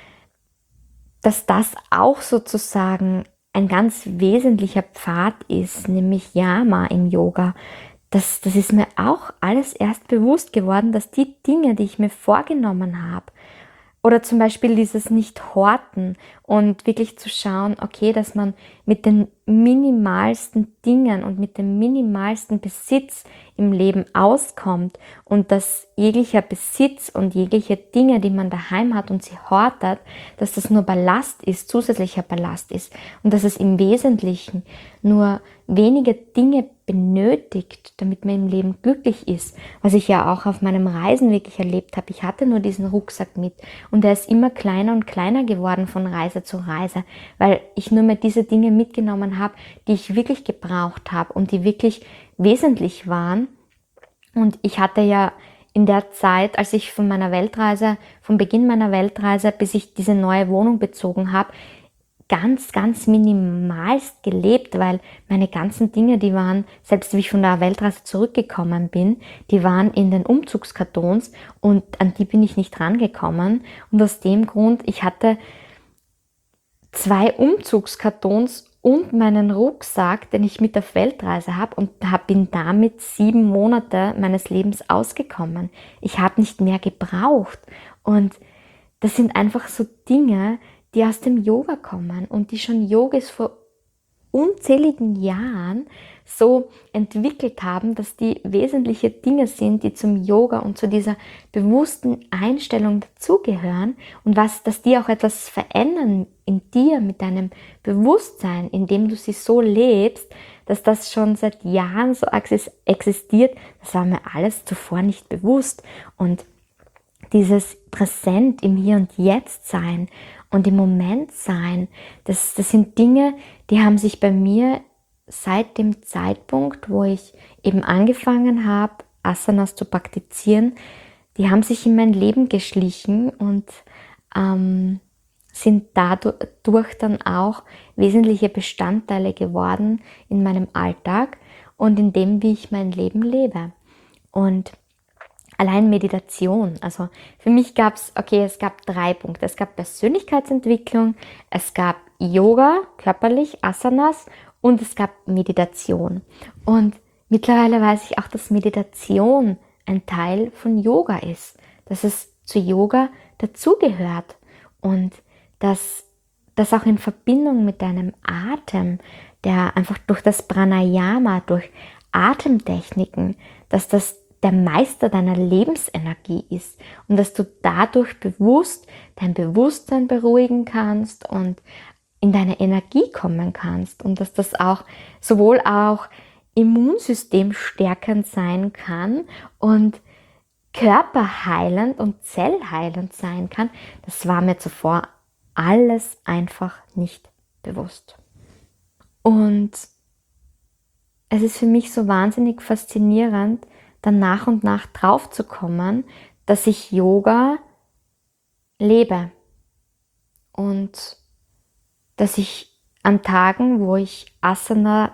dass das auch sozusagen ein ganz wesentlicher Pfad ist, nämlich Yama im Yoga. Das ist mir auch alles erst bewusst geworden, dass die Dinge, die ich mir vorgenommen habe, oder zum Beispiel dieses Nicht-Horten und wirklich zu schauen, okay, dass man mit den minimalsten Dingen und mit dem minimalsten Besitz im Leben auskommt und dass jeglicher Besitz und jegliche Dinge, die man daheim hat und sie hortet, dass das nur Ballast ist, zusätzlicher Ballast ist und dass es im Wesentlichen nur wenige Dinge benötigt, damit man im Leben glücklich ist, was ich ja auch auf meinem Reisen wirklich erlebt habe. Ich hatte nur diesen Rucksack mit und er ist immer kleiner und kleiner geworden von Reise zu Reise, weil ich nur mehr diese Dinge mitgenommen habe, die ich wirklich gebraucht habe und die wirklich wesentlich waren. Und ich hatte ja in der Zeit, als ich von Beginn meiner Weltreise, bis ich diese neue Wohnung bezogen habe, ganz minimalst gelebt, weil meine ganzen Dinge, die waren, selbst wie ich von der Weltreise zurückgekommen bin, die waren in den Umzugskartons und an die bin ich nicht rangekommen. Und aus dem Grund, ich hatte 2 Umzugskartons und meinen Rucksack, den ich mit auf Weltreise habe und bin damit 7 Monate meines Lebens ausgekommen. Ich habe nicht mehr gebraucht und das sind einfach so Dinge, die aus dem Yoga kommen und die schon Yogis vor unzähligen Jahren so entwickelt haben, dass die wesentliche Dinge sind, die zum Yoga und zu dieser bewussten Einstellung dazugehören und dass die auch etwas verändern in dir mit deinem Bewusstsein, indem du sie so lebst, dass das schon seit Jahren so existiert, das war mir alles zuvor nicht bewusst. Und dieses Präsent im Hier und Jetzt sein und im Moment sein, das sind Dinge, die haben sich bei mir seit dem Zeitpunkt, wo ich eben angefangen habe, Asanas zu praktizieren, die haben sich in mein Leben geschlichen und sind dadurch dann auch wesentliche Bestandteile geworden in meinem Alltag und in dem, wie ich mein Leben lebe. Und allein Meditation, also für mich es gab 3 Punkte. Es gab Persönlichkeitsentwicklung, es gab Yoga, körperlich, Asanas und es gab Meditation. Und mittlerweile weiß ich auch, dass Meditation ein Teil von Yoga ist, dass es zu Yoga dazugehört und dass das auch in Verbindung mit deinem Atem, der einfach durch das Pranayama, durch Atemtechniken, dass das der Meister deiner Lebensenergie ist und dass du dadurch bewusst dein Bewusstsein beruhigen kannst und in deine Energie kommen kannst und dass das auch sowohl auch Immunsystem stärkend sein kann und körperheilend und zellheilend sein kann. Das war mir zuvor alles einfach nicht bewusst. Und es ist für mich so wahnsinnig faszinierend, dann nach und nach drauf zu kommen, dass ich Yoga lebe und dass ich an Tagen, wo ich Asanas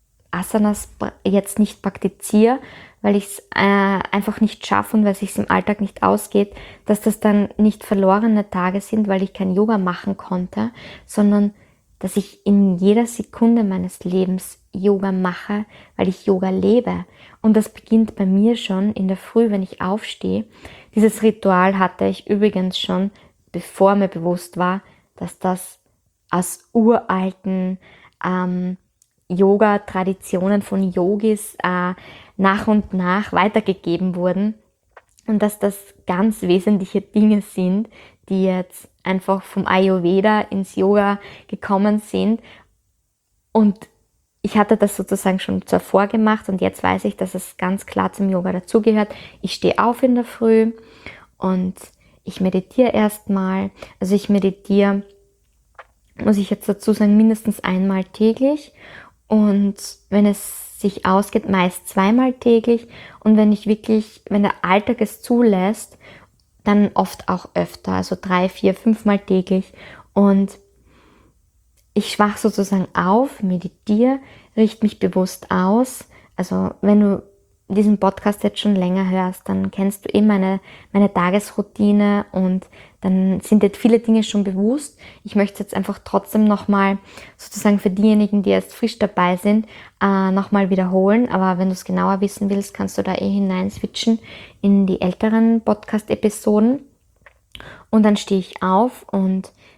jetzt nicht praktiziere, weil ich es einfach nicht schaffe und weil es sich im Alltag nicht ausgeht, dass das dann nicht verlorene Tage sind, weil ich kein Yoga machen konnte, sondern dass ich in jeder Sekunde meines Lebens Yoga mache, weil ich Yoga lebe. Und das beginnt bei mir schon in der Früh, wenn ich aufstehe. Dieses Ritual hatte ich übrigens schon, bevor mir bewusst war, dass das aus uralten Yoga-Traditionen von Yogis nach und nach weitergegeben wurden. Und dass das ganz wesentliche Dinge sind, die jetzt einfach vom Ayurveda ins Yoga gekommen sind. Und ich hatte das sozusagen schon zuvor gemacht und jetzt weiß ich, dass es ganz klar zum Yoga dazugehört. Ich stehe auf in der Früh und ich meditiere erstmal. Also ich meditiere, muss ich jetzt dazu sagen, mindestens einmal täglich. Und wenn es sich ausgeht, meist 2-mal täglich. Und wenn der Alltag es zulässt, dann oft auch öfter, also 3, 4, 5-mal täglich. Und ich wache sozusagen auf, meditiere, richte mich bewusst aus. Also wenn du diesen Podcast jetzt schon länger hörst, dann kennst du meine Tagesroutine und dann sind jetzt viele Dinge schon bewusst. Ich möchte jetzt einfach trotzdem nochmal sozusagen für diejenigen, die erst frisch dabei sind, nochmal wiederholen. Aber wenn du es genauer wissen willst, kannst du da hinein switchen in die älteren Podcast-Episoden. Und dann stehe ich auf und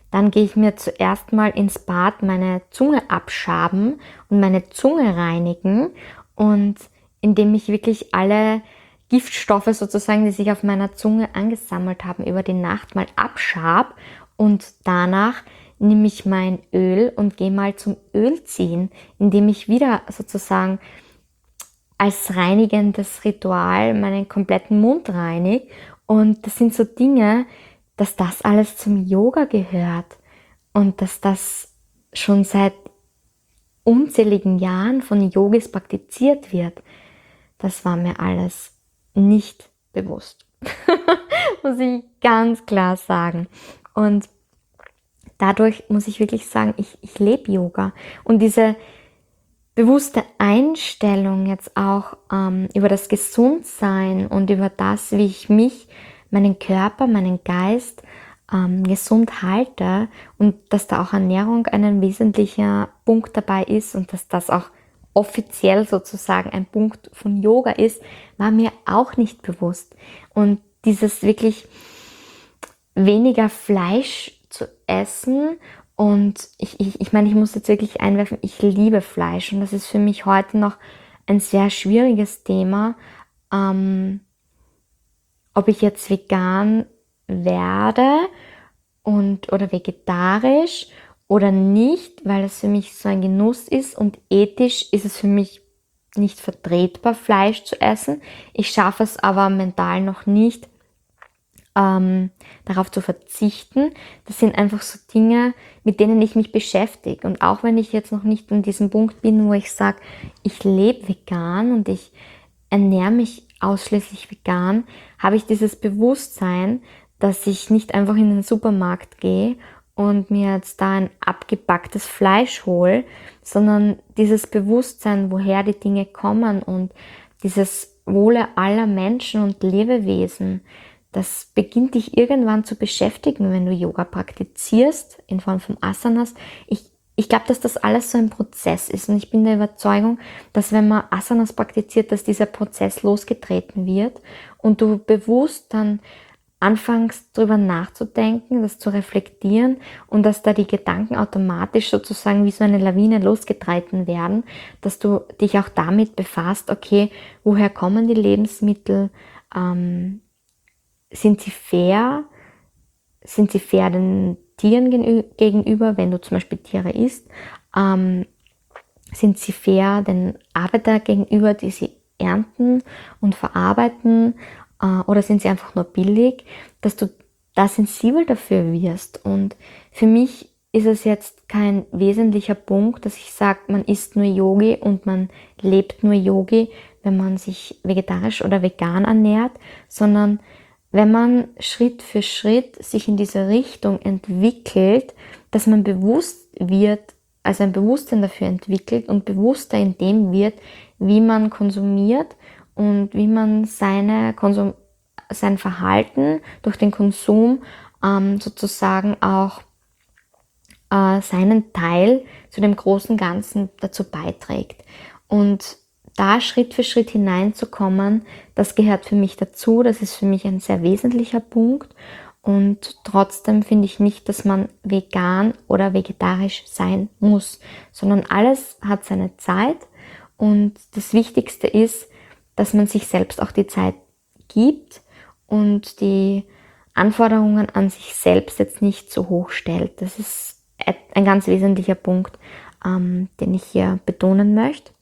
Dann gehe ich mir zuerst mal ins Bad meine Zunge abschaben und meine Zunge reinigen, und indem ich wirklich alle Giftstoffe sozusagen, die sich auf meiner Zunge angesammelt haben, über die Nacht mal abschab, und danach nehme ich mein Öl und gehe mal zum Ölziehen, indem ich wieder sozusagen als reinigendes Ritual meinen kompletten Mund reinige. Und das sind so Dinge, dass das alles zum Yoga gehört und dass das schon seit unzähligen Jahren von Yogis praktiziert wird. Das war mir alles nicht bewusst. Muss ich ganz klar sagen. Und dadurch muss ich wirklich sagen, ich lebe Yoga. Und diese bewusste Einstellung jetzt auch über das Gesundsein und über das, wie ich mich, meinen Körper, meinen Geist gesund halte, und dass da auch Ernährung ein wesentlicher Punkt dabei ist und dass das auch offiziell sozusagen ein Punkt von Yoga ist, war mir auch nicht bewusst. Und dieses wirklich weniger Fleisch zu essen, und ich meine, ich muss jetzt wirklich einwerfen, ich liebe Fleisch, und das ist für mich heute noch ein sehr schwieriges Thema, ob ich jetzt vegan werde oder vegetarisch oder nicht, weil es für mich so ein Genuss ist, und ethisch ist es für mich nicht vertretbar, Fleisch zu essen. Ich schaffe es aber mental noch nicht, darauf zu verzichten. Das sind einfach so Dinge, mit denen ich mich beschäftige. Und auch wenn ich jetzt noch nicht an diesem Punkt bin, wo ich sage, ich lebe vegan und ich ernähre mich ausschließlich vegan, habe ich dieses Bewusstsein, dass ich nicht einfach in den Supermarkt gehe und mir jetzt da ein abgepacktes Fleisch hole, sondern dieses Bewusstsein, woher die Dinge kommen, und dieses Wohle aller Menschen und Lebewesen, das beginnt dich irgendwann zu beschäftigen, wenn du Yoga praktizierst, in Form von Asanas. Ich glaube, dass das alles so ein Prozess ist, und ich bin der Überzeugung, dass wenn man Asanas praktiziert, dass dieser Prozess losgetreten wird und du bewusst dann anfängst drüber nachzudenken, das zu reflektieren, und dass da die Gedanken automatisch sozusagen wie so eine Lawine losgetreten werden, dass du dich auch damit befasst, okay, woher kommen die Lebensmittel, sind sie fair? Sind sie fair den Tieren gegenüber, wenn du zum Beispiel Tiere isst? Sind sie fair den Arbeiter gegenüber, die sie ernten und verarbeiten? Oder sind sie einfach nur billig? Dass du da sensibel dafür wirst. Und für mich ist es jetzt kein wesentlicher Punkt, dass ich sage, man isst nur Yogi und man lebt nur Yogi, wenn man sich vegetarisch oder vegan ernährt, sondern wenn man Schritt für Schritt sich in diese Richtung entwickelt, dass man bewusst wird, also ein Bewusstsein dafür entwickelt und bewusster in dem wird, wie man konsumiert und wie man sein Verhalten durch den Konsum sozusagen auch seinen Teil zu dem großen Ganzen dazu beiträgt. Und da Schritt für Schritt hineinzukommen, das gehört für mich dazu, das ist für mich ein sehr wesentlicher Punkt, und trotzdem finde ich nicht, dass man vegan oder vegetarisch sein muss, sondern alles hat seine Zeit, und das Wichtigste ist, dass man sich selbst auch die Zeit gibt und die Anforderungen an sich selbst jetzt nicht zu hoch stellt. Das ist ein ganz wesentlicher Punkt, den ich hier betonen möchte.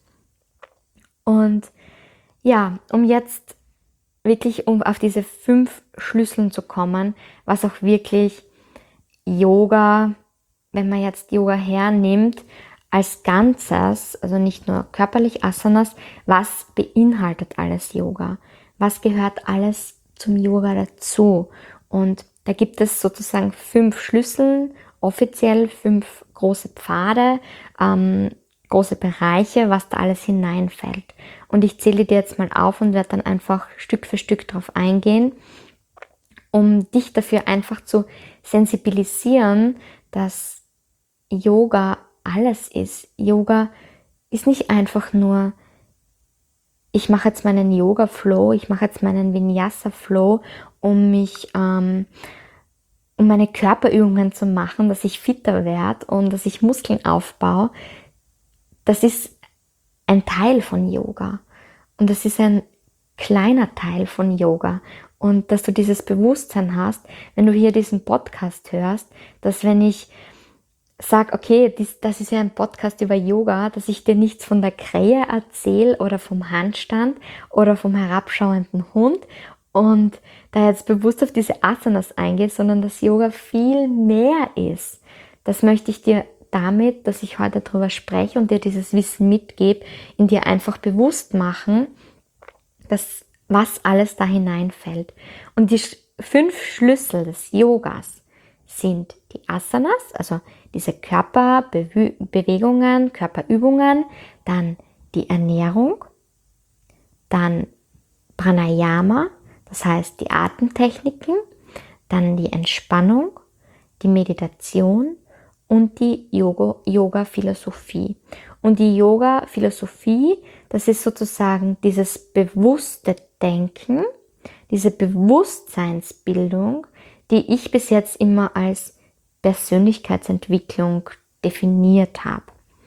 Und ja, um jetzt wirklich auf diese 5 Schlüsseln zu kommen, was auch wirklich Yoga, wenn man jetzt Yoga hernimmt, als Ganzes, also nicht nur körperlich Asanas, was beinhaltet alles Yoga? Was gehört alles zum Yoga dazu? Und da gibt es sozusagen 5 Schlüssel, offiziell 5 große Pfade, große Bereiche, was da alles hineinfällt. Und ich zähle dir jetzt mal auf und werde dann einfach Stück für Stück drauf eingehen, um dich dafür einfach zu sensibilisieren, dass Yoga alles ist. Yoga ist nicht einfach nur, ich mache jetzt meinen Yoga-Flow, ich mache jetzt meinen Vinyasa-Flow, um mich um meine Körperübungen zu machen, dass ich fitter werde und dass ich Muskeln aufbaue, das ist ein Teil von Yoga. Und das ist ein kleiner Teil von Yoga. Und dass du dieses Bewusstsein hast, wenn du hier diesen Podcast hörst, dass wenn ich sage, okay, das ist ja ein Podcast über Yoga, dass ich dir nichts von der Krähe erzähle oder vom Handstand oder vom herabschauenden Hund und da jetzt bewusst auf diese Asanas eingehe, sondern dass Yoga viel mehr ist. Das möchte ich dir damit, dass ich heute darüber spreche und dir dieses Wissen mitgebe, in dir einfach bewusst machen, dass was alles da hineinfällt. Und die 5 Schlüssel des Yogas sind die Asanas, also diese Körperbewegungen, Körperübungen, dann die Ernährung, dann Pranayama, das heißt die Atemtechniken, dann die Entspannung, die Meditation und die Yoga-Philosophie. Und die Yoga-Philosophie, das ist sozusagen dieses bewusste Denken, diese Bewusstseinsbildung, die ich bis jetzt immer als Persönlichkeitsentwicklung definiert habe.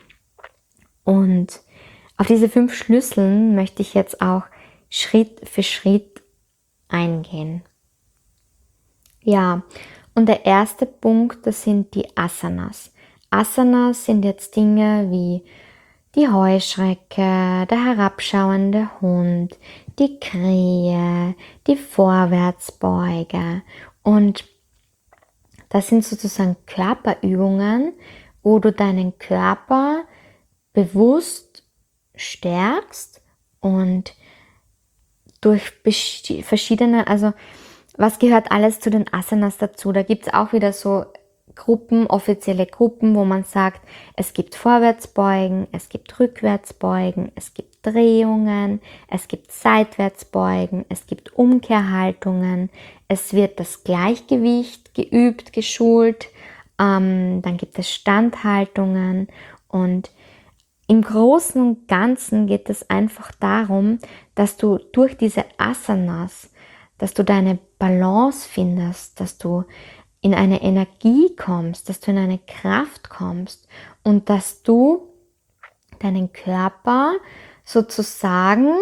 Und auf diese 5 Schlüsseln möchte ich jetzt auch Schritt für Schritt eingehen. Ja, und der erste Punkt, das sind die Asanas. Asanas sind jetzt Dinge wie die Heuschrecke, der herabschauende Hund, die Krähe, die Vorwärtsbeuge. Und das sind sozusagen Körperübungen, wo du deinen Körper bewusst stärkst und durch verschiedene, also was gehört alles zu den Asanas dazu? Da gibt es auch wieder so Gruppen, offizielle Gruppen, wo man sagt, es gibt Vorwärtsbeugen, es gibt Rückwärtsbeugen, es gibt Drehungen, es gibt Seitwärtsbeugen, es gibt Umkehrhaltungen, es wird das Gleichgewicht geübt, geschult, dann gibt es Standhaltungen und im Großen und Ganzen geht es einfach darum, dass du durch diese Asanas, dass du deine Balance findest, dass du in eine Energie kommst, dass du in eine Kraft kommst und dass du deinen Körper sozusagen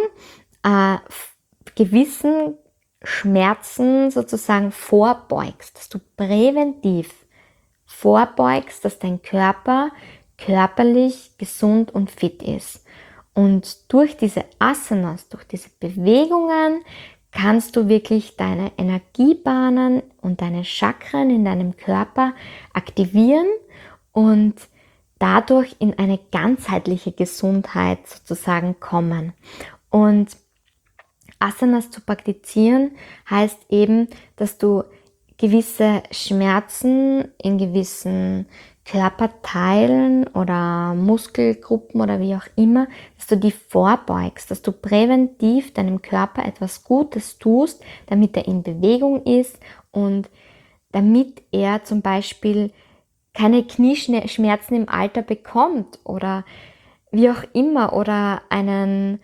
gewissen Schmerzen sozusagen vorbeugst, dass du präventiv vorbeugst, dass dein Körper körperlich gesund und fit ist. Und durch diese Asanas, durch diese Bewegungen kannst du wirklich deine Energiebahnen und deine Chakren in deinem Körper aktivieren und dadurch in eine ganzheitliche Gesundheit sozusagen kommen. Und Asanas zu praktizieren heißt eben, dass du gewisse Schmerzen in gewissen Körperteilen oder Muskelgruppen oder wie auch immer, dass du die vorbeugst, dass du präventiv deinem Körper etwas Gutes tust, damit er in Bewegung ist und damit er zum Beispiel keine Knieschmerzen im Alter bekommt oder wie auch immer oder einen,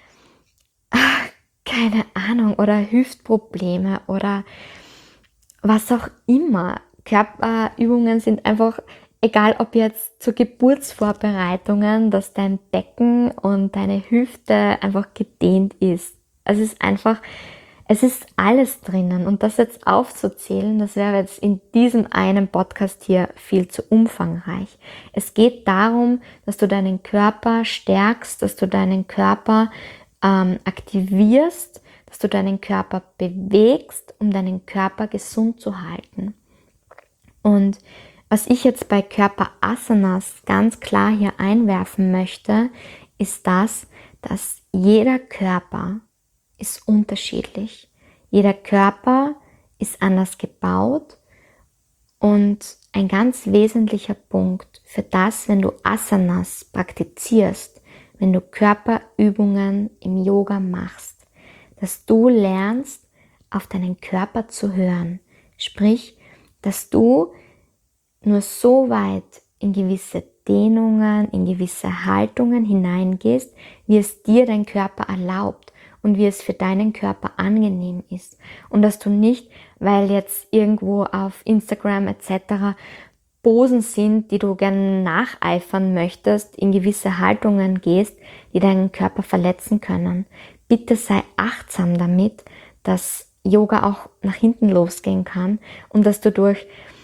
keine Ahnung, oder Hüftprobleme oder was auch immer. Körperübungen sind einfach, egal ob jetzt zu Geburtsvorbereitungen, dass dein Becken und deine Hüfte einfach gedehnt ist. Es ist alles drinnen und das jetzt aufzuzählen, das wäre jetzt in diesem einen Podcast hier viel zu umfangreich. Es geht darum, dass du deinen Körper stärkst, dass du deinen Körper aktivierst, dass du deinen Körper bewegst, um deinen Körper gesund zu halten. Und was ich jetzt bei Körperasanas ganz klar hier einwerfen möchte, ist das, dass jeder Körper ist unterschiedlich. Jeder Körper ist anders gebaut und ein ganz wesentlicher Punkt für das, wenn du Asanas praktizierst, wenn du Körperübungen im Yoga machst, dass du lernst, auf deinen Körper zu hören. Sprich, dass du nur so weit in gewisse Dehnungen, in gewisse Haltungen hineingehst, wie es dir dein Körper erlaubt. und wie es für deinen Körper angenehm ist. Und dass du nicht, weil jetzt irgendwo auf Instagram etc. Posen sind, die du gerne nacheifern möchtest, in gewisse Haltungen gehst, die deinen Körper verletzen können. Bitte sei achtsam damit, dass Yoga auch nach hinten losgehen kann und dass du durch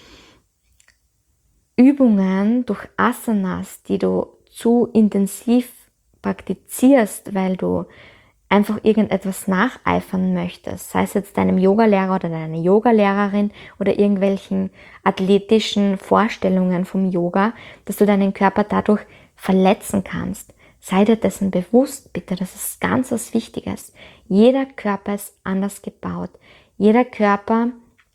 Übungen, durch Asanas, die du zu intensiv praktizierst, weil du einfach irgendetwas nacheifern möchtest, sei es jetzt deinem Yogalehrer oder deiner Yogalehrerin oder irgendwelchen athletischen Vorstellungen vom Yoga, dass du deinen Körper dadurch verletzen kannst. Sei dir dessen bewusst, bitte, das ist ganz was Wichtiges. Jeder Körper ist anders gebaut. Jeder Körper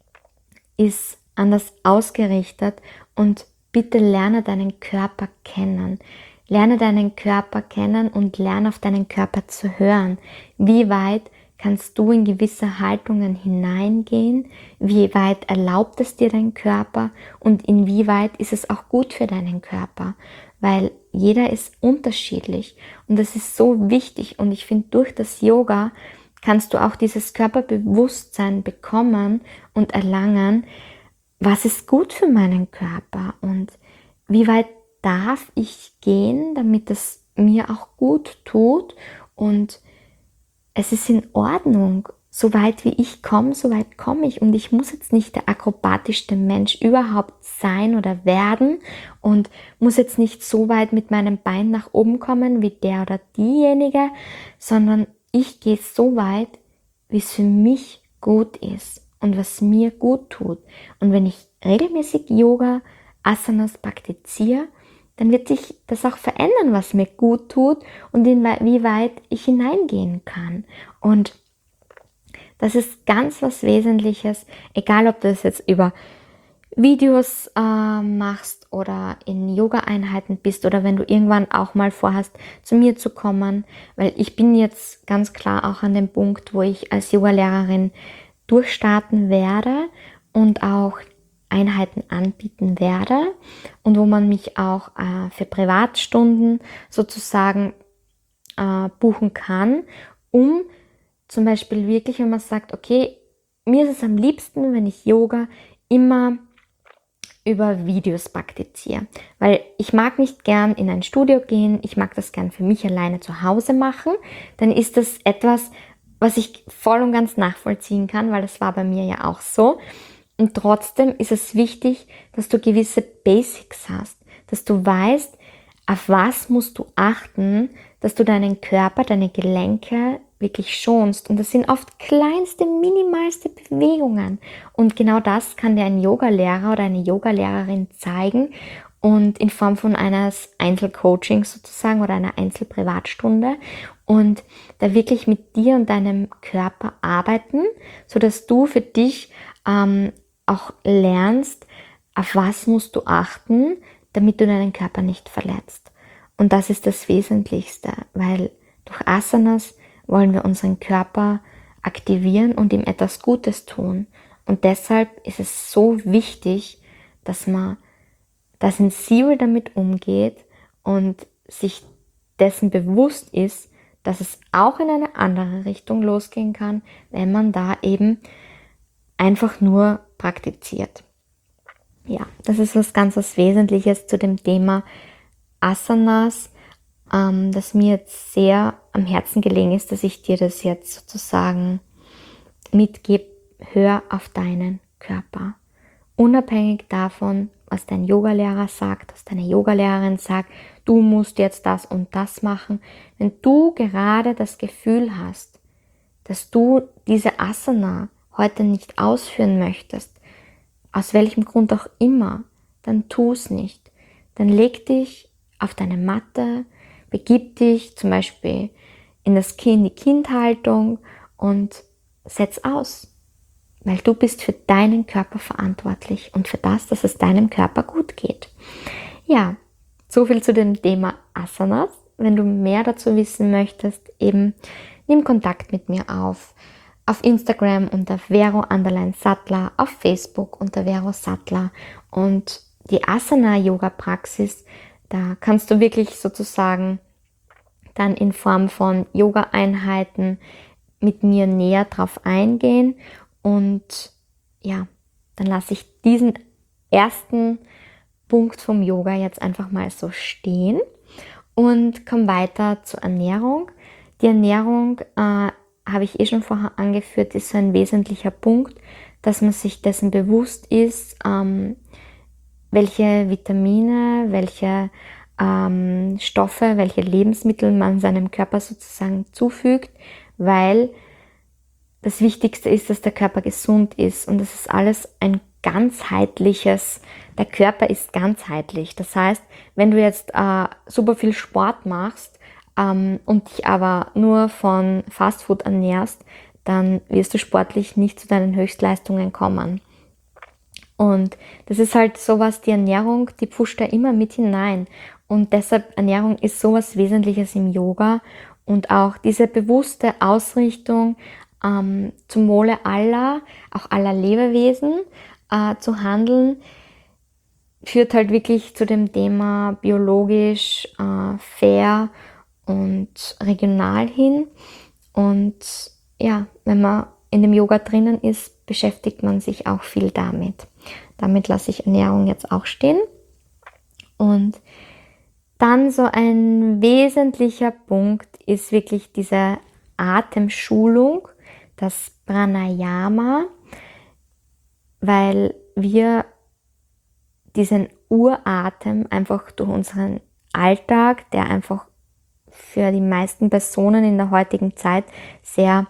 ist anders ausgerichtet und bitte lerne deinen Körper kennen. Lerne deinen Körper kennen und lerne auf deinen Körper zu hören. Wie weit kannst du in gewisse Haltungen hineingehen? Wie weit erlaubt es dir dein Körper? Und inwieweit ist es auch gut für deinen Körper? Weil jeder ist unterschiedlich und das ist so wichtig. Und ich finde, durch das Yoga kannst du auch dieses Körperbewusstsein bekommen und erlangen, was ist gut für meinen Körper und wie weit darf ich gehen, damit es mir auch gut tut und es ist in Ordnung. So weit wie ich komme, so weit komme ich und ich muss jetzt nicht der akrobatischste Mensch überhaupt sein oder werden und muss jetzt nicht so weit mit meinem Bein nach oben kommen wie der oder diejenige, sondern ich gehe so weit, wie es für mich gut ist und was mir gut tut. Und wenn ich regelmäßig Yoga, Asanas praktiziere, dann wird sich das auch verändern, was mir gut tut und wie weit ich hineingehen kann. Und das ist ganz was Wesentliches, egal ob du es jetzt über Videos machst oder in Yoga-Einheiten bist oder wenn du irgendwann auch mal vorhast, zu mir zu kommen, weil ich bin jetzt ganz klar auch an dem Punkt, wo ich als Yoga-Lehrerin durchstarten werde und auch Einheiten anbieten werde und wo man mich auch für Privatstunden sozusagen buchen kann, um zum Beispiel wirklich, wenn man sagt, okay, mir ist es am liebsten, wenn ich Yoga immer über Videos praktiziere, weil ich mag nicht gern in ein Studio gehen, ich mag das gern für mich alleine zu Hause machen, dann ist das etwas, was ich voll und ganz nachvollziehen kann, weil das war bei mir ja auch so. Und trotzdem ist es wichtig, dass du gewisse Basics hast, dass du weißt, auf was musst du achten, dass du deinen Körper, deine Gelenke wirklich schonst. Und das sind oft kleinste, minimalste Bewegungen. Und genau das kann dir ein Yogalehrer oder eine Yogalehrerin zeigen und in Form von eines Einzelcoachings sozusagen oder einer Einzelprivatstunde und da wirklich mit dir und deinem Körper arbeiten, sodass du für dich auch lernst, auf was musst du achten, damit du deinen Körper nicht verletzt. Und das ist das Wesentlichste, weil durch Asanas wollen wir unseren Körper aktivieren und ihm etwas Gutes tun. Und deshalb ist es so wichtig, dass man da sensibel damit umgeht und sich dessen bewusst ist, dass es auch in eine andere Richtung losgehen kann, wenn man da eben einfach nur praktiziert. Ja, das ist was ganz was Wesentliches zu dem Thema Asanas, das mir jetzt sehr am Herzen gelegen ist, dass ich dir das jetzt sozusagen mitgebe. Hör auf deinen Körper. Unabhängig davon, was dein Yogalehrer sagt, was deine Yogalehrerin sagt, du musst jetzt das und das machen. Wenn du gerade das Gefühl hast, dass du diese Asana heute nicht ausführen möchtest, aus welchem Grund auch immer, dann tu es nicht. Dann leg dich auf deine Matte, begib dich zum Beispiel in die Kindhaltung und setz aus. Weil du bist für deinen Körper verantwortlich und für das, dass es deinem Körper gut geht. Ja, so viel zu dem Thema Asanas. Wenn du mehr dazu wissen möchtest, eben nimm Kontakt mit mir auf Instagram unter Vero_Sattler, auf Facebook unter Vero Sattler und die Asana-Yoga-Praxis, da kannst du wirklich sozusagen dann in Form von Yoga-Einheiten mit mir näher drauf eingehen. Und ja, dann lasse ich diesen ersten Punkt vom Yoga jetzt einfach mal so stehen und komme weiter zur Ernährung. Die Ernährung, habe ich schon vorher angeführt, ist so ein wesentlicher Punkt, dass man sich dessen bewusst ist, welche Vitamine, welche Stoffe, welche Lebensmittel man seinem Körper sozusagen zufügt, weil das Wichtigste ist, dass der Körper gesund ist, und das ist alles ein ganzheitliches, der Körper ist ganzheitlich. Das heißt, wenn du jetzt super viel Sport machst und dich aber nur von Fastfood ernährst, dann wirst du sportlich nicht zu deinen Höchstleistungen kommen. Und das ist halt sowas, die Ernährung, die pusht da immer mit hinein. Und deshalb, Ernährung ist sowas Wesentliches im Yoga, und auch diese bewusste Ausrichtung zum Wohle aller, auch aller Lebewesen zu handeln, führt halt wirklich zu dem Thema biologisch, fair und regional hin. Und ja, wenn man in dem Yoga drinnen ist, beschäftigt man sich auch viel damit. Damit lasse ich Ernährung jetzt auch stehen. Und dann so ein wesentlicher Punkt ist wirklich diese Atemschulung, das Pranayama, weil wir diesen Uratem einfach durch unseren Alltag, der einfach für die meisten Personen in der heutigen Zeit sehr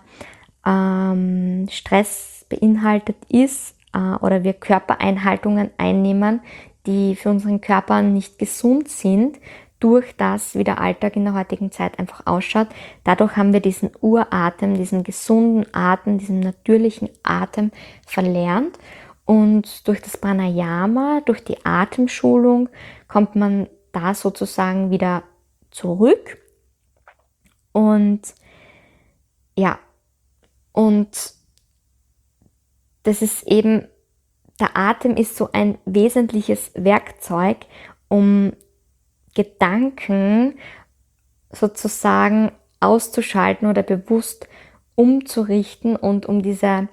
Stress beinhaltet ist, oder wir Körpereinhaltungen einnehmen, die für unseren Körper nicht gesund sind, durch das, wie der Alltag in der heutigen Zeit einfach ausschaut. Dadurch haben wir diesen Uratem, diesen gesunden Atem, diesen natürlichen Atem verlernt. Und durch das Pranayama, durch die Atemschulung, kommt man da sozusagen wieder zurück. Und ja, und das ist eben, der Atem ist so ein wesentliches Werkzeug, um Gedanken sozusagen auszuschalten oder bewusst umzurichten, und um diese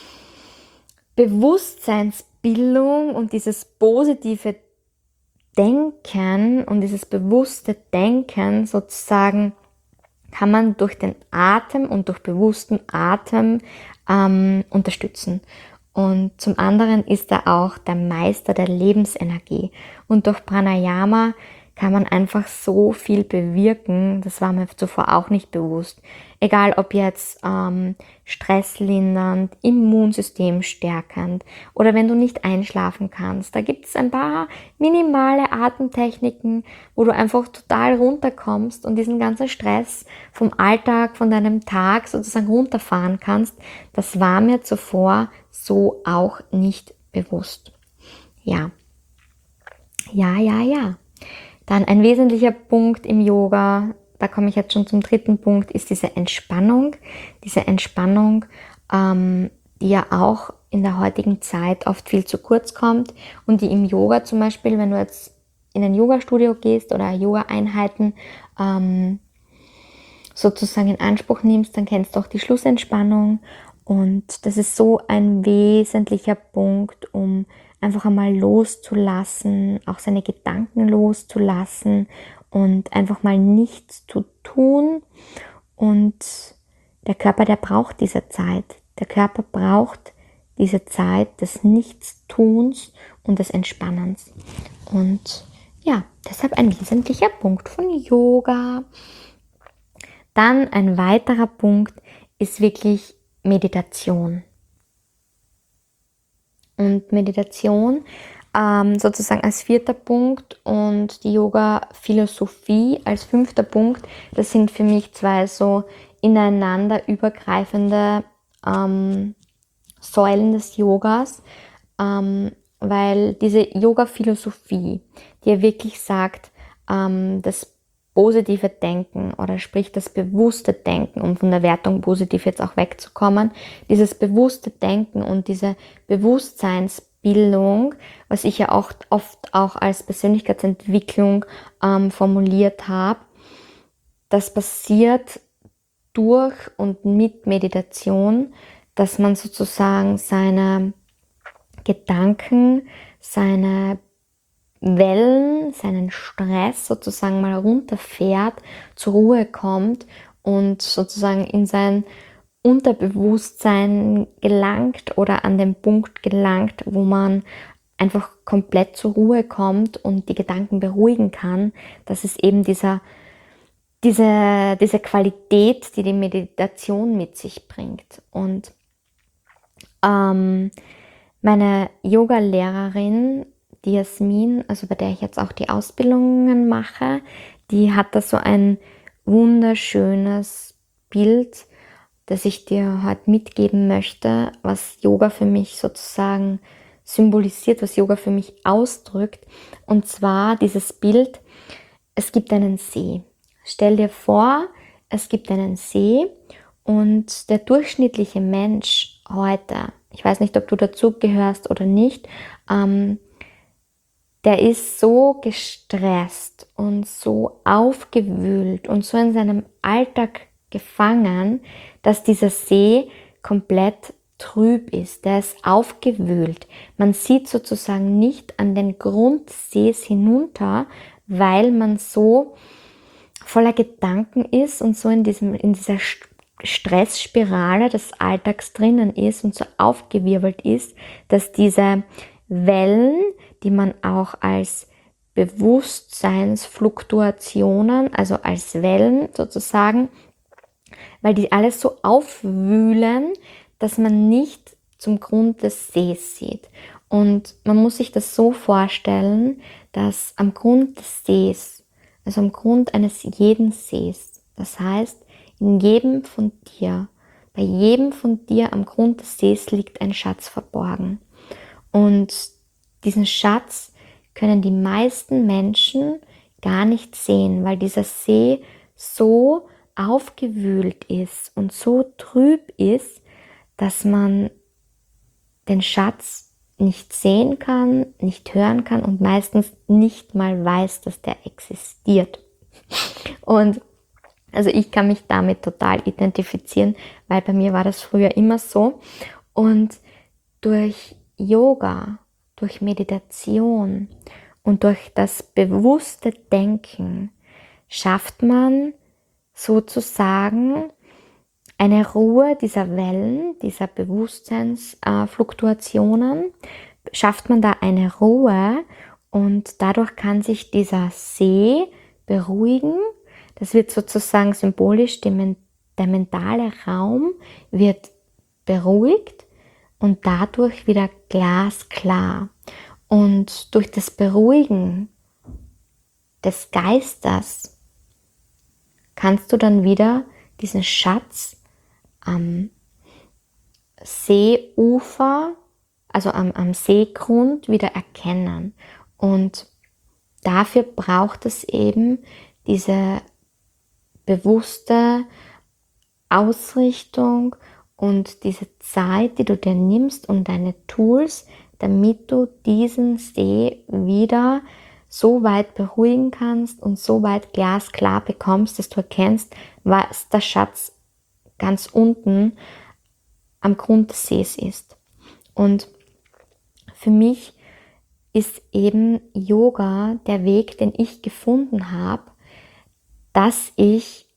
Bewusstseinsbildung und dieses positive Denken und dieses bewusste Denken sozusagen kann man durch den Atem und durch bewussten Atem unterstützen. Und zum anderen ist er auch der Meister der Lebensenergie. Und durch Pranayama kann man einfach so viel bewirken, das war mir zuvor auch nicht bewusst. Egal ob jetzt stresslindernd, Immunsystem stärkend oder wenn du nicht einschlafen kannst. Da gibt es ein paar minimale Atemtechniken, wo du einfach total runterkommst und diesen ganzen Stress vom Alltag, von deinem Tag sozusagen runterfahren kannst. Das war mir zuvor so auch nicht bewusst. Ja. Dann ein wesentlicher Punkt im Yoga, da komme ich jetzt schon zum dritten Punkt, ist diese Entspannung. Diese Entspannung, die ja auch in der heutigen Zeit oft viel zu kurz kommt und die im Yoga zum Beispiel, wenn du jetzt in ein Yoga-Studio gehst oder Yoga-Einheiten sozusagen in Anspruch nimmst, dann kennst du auch die Schlussentspannung, und das ist so ein wesentlicher Punkt, um einfach einmal loszulassen, auch seine Gedanken loszulassen und einfach mal nichts zu tun. Und der Körper, der braucht diese Zeit. Der Körper braucht diese Zeit des Nichtstuns und des Entspannens. Und ja, deshalb ein wesentlicher Punkt von Yoga. Dann ein weiterer Punkt ist wirklich Meditation. Und Meditation sozusagen als vierter Punkt und die Yoga-Philosophie als fünfter Punkt, das sind für mich zwei so ineinander übergreifende Säulen des Yogas, weil diese Yoga-Philosophie, die ja wirklich sagt, das positive Denken oder sprich das bewusste Denken, um von der Wertung positiv jetzt auch wegzukommen, dieses bewusste Denken und diese Bewusstseinsbildung, was ich ja auch oft auch als Persönlichkeitsentwicklung formuliert habe, das passiert durch und mit Meditation, dass man sozusagen seine Gedanken, seine Wellen, seinen Stress sozusagen mal runterfährt, zur Ruhe kommt und sozusagen in sein Unterbewusstsein gelangt oder an den Punkt gelangt, wo man einfach komplett zur Ruhe kommt und die Gedanken beruhigen kann. Das ist eben diese Qualität, die die Meditation mit sich bringt. Und meine Yoga-Lehrerin, die Jasmin, also bei der ich jetzt auch die Ausbildungen mache, die hat da so ein wunderschönes Bild, das ich dir heute mitgeben möchte, was Yoga für mich sozusagen symbolisiert, was Yoga für mich ausdrückt. Und zwar dieses Bild, es gibt einen See. Stell dir vor, es gibt einen See und der durchschnittliche Mensch heute, ich weiß nicht, ob du dazu gehörst oder nicht, der ist so gestresst und so aufgewühlt und so in seinem Alltag gefangen, dass dieser See komplett trüb ist. Der ist aufgewühlt. Man sieht sozusagen nicht an den Grund des Sees hinunter, weil man so voller Gedanken ist und so in dieser Stressspirale des Alltags drinnen ist und so aufgewirbelt ist, dass diese Wellen, die man auch als Bewusstseinsfluktuationen, also als Wellen sozusagen, weil die alles so aufwühlen, dass man nicht zum Grund des Sees sieht. Und man muss sich das so vorstellen, dass am Grund des Sees, also am Grund eines jeden Sees, das heißt, in jedem von dir, bei jedem von dir am Grund des Sees liegt ein Schatz verborgen. Und diesen Schatz können die meisten Menschen gar nicht sehen, weil dieser See so aufgewühlt ist und so trüb ist, dass man den Schatz nicht sehen kann, nicht hören kann und meistens nicht mal weiß, dass der existiert. Und also ich kann mich damit total identifizieren, weil bei mir war das früher immer so. Und durch Yoga, durch Meditation und durch das bewusste Denken schafft man sozusagen eine Ruhe dieser Wellen, dieser Bewusstseinsfluktuationen, schafft man da eine Ruhe und dadurch kann sich dieser See beruhigen. Das wird sozusagen symbolisch, der mentale Raum wird beruhigt und dadurch wieder glasklar. Und durch das Beruhigen des Geistes kannst du dann wieder diesen Schatz am Seeufer, also am Seegrund wieder erkennen. Und dafür braucht es eben diese bewusste Ausrichtung und diese Zeit, die du dir nimmst und deine Tools, damit du diesen See wieder so weit beruhigen kannst und so weit glasklar bekommst, dass du erkennst, was der Schatz ganz unten am Grund des Sees ist. Und für mich ist eben Yoga der Weg, den ich gefunden habe, dass ich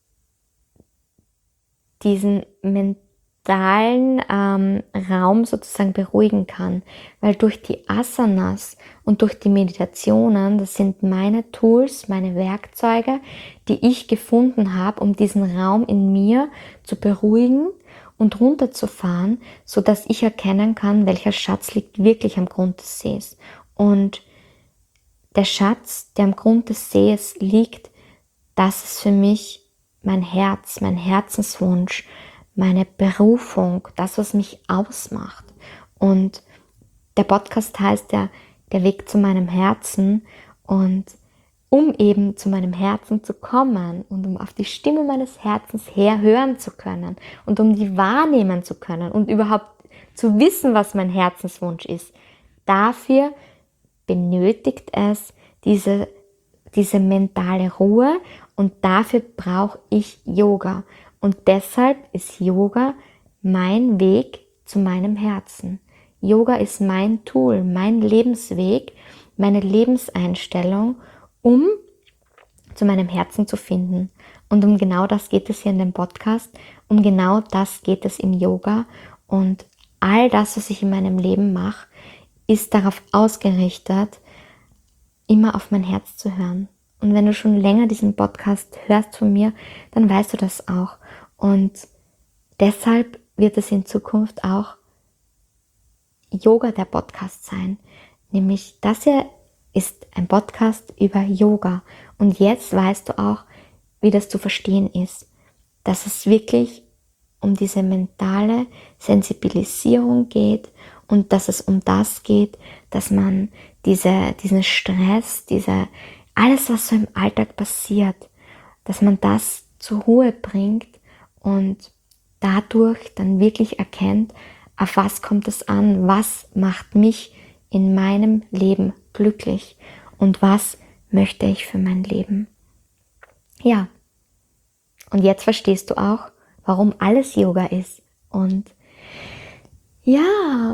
diesen mentalen Raum sozusagen beruhigen kann, weil durch die Asanas und durch die Meditationen, das sind meine Tools, meine Werkzeuge, die ich gefunden habe, um diesen Raum in mir zu beruhigen und runterzufahren, so dass ich erkennen kann, welcher Schatz liegt wirklich am Grund des Sees. Und der Schatz, der am Grund des Sees liegt, das ist für mich mein Herz, mein Herzenswunsch, meine Berufung, das, was mich ausmacht. Und der Podcast heißt ja Der Weg zu meinem Herzen. Und um eben zu meinem Herzen zu kommen und um auf die Stimme meines Herzens hören zu können und um die wahrnehmen zu können und überhaupt zu wissen, was mein Herzenswunsch ist, dafür benötigt es diese mentale Ruhe und dafür brauche ich Yoga. Und deshalb ist Yoga mein Weg zu meinem Herzen. Yoga ist mein Tool, mein Lebensweg, meine Lebenseinstellung, um zu meinem Herzen zu finden. Und um genau das geht es hier in dem Podcast, um genau das geht es im Yoga. Und all das, was ich in meinem Leben mache, ist darauf ausgerichtet, immer auf mein Herz zu hören. Und wenn du schon länger diesen Podcast hörst von mir, dann weißt du das auch. Und deshalb wird es in Zukunft auch Yoga der Podcast sein. Nämlich das hier ist ein Podcast über Yoga. Und jetzt weißt du auch, wie das zu verstehen ist. Dass es wirklich um diese mentale Sensibilisierung geht und dass es um das geht, dass man diesen Stress, alles, was so im Alltag passiert, dass man das zur Ruhe bringt und dadurch dann wirklich erkennt, auf was kommt es an, was macht mich in meinem Leben glücklich und was möchte ich für mein Leben. Ja, und jetzt verstehst du auch, warum alles Yoga ist. Und ja.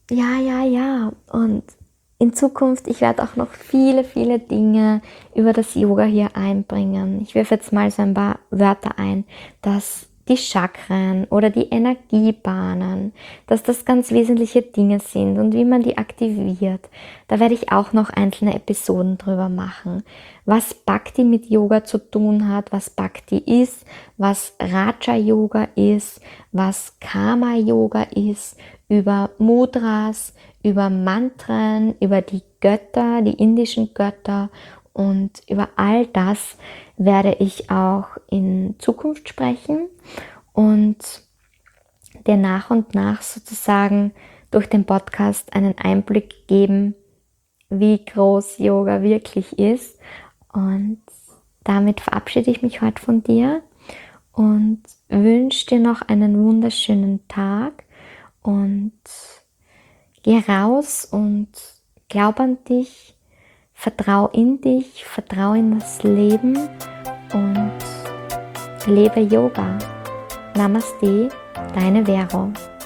Und in Zukunft, ich werde auch noch viele, viele Dinge über das Yoga hier einbringen. Ich werfe jetzt mal so ein paar Wörter ein, dass die Chakren oder die Energiebahnen, dass das ganz wesentliche Dinge sind und wie man die aktiviert. Da werde ich auch noch einzelne Episoden drüber machen. Was Bhakti mit Yoga zu tun hat, was Bhakti ist, was Raja Yoga ist, was Karma Yoga ist, über Mudras, über Mantren, über die Götter, die indischen Götter und über all das werde ich auch in Zukunft sprechen und dir nach und nach sozusagen durch den Podcast einen Einblick geben, wie groß Yoga wirklich ist. Und damit verabschiede ich mich heute von dir und wünsche dir noch einen wunderschönen Tag und geh raus und glaub an dich, vertrau in dich, vertrau in das Leben und lebe Yoga. Namaste, deine Vero.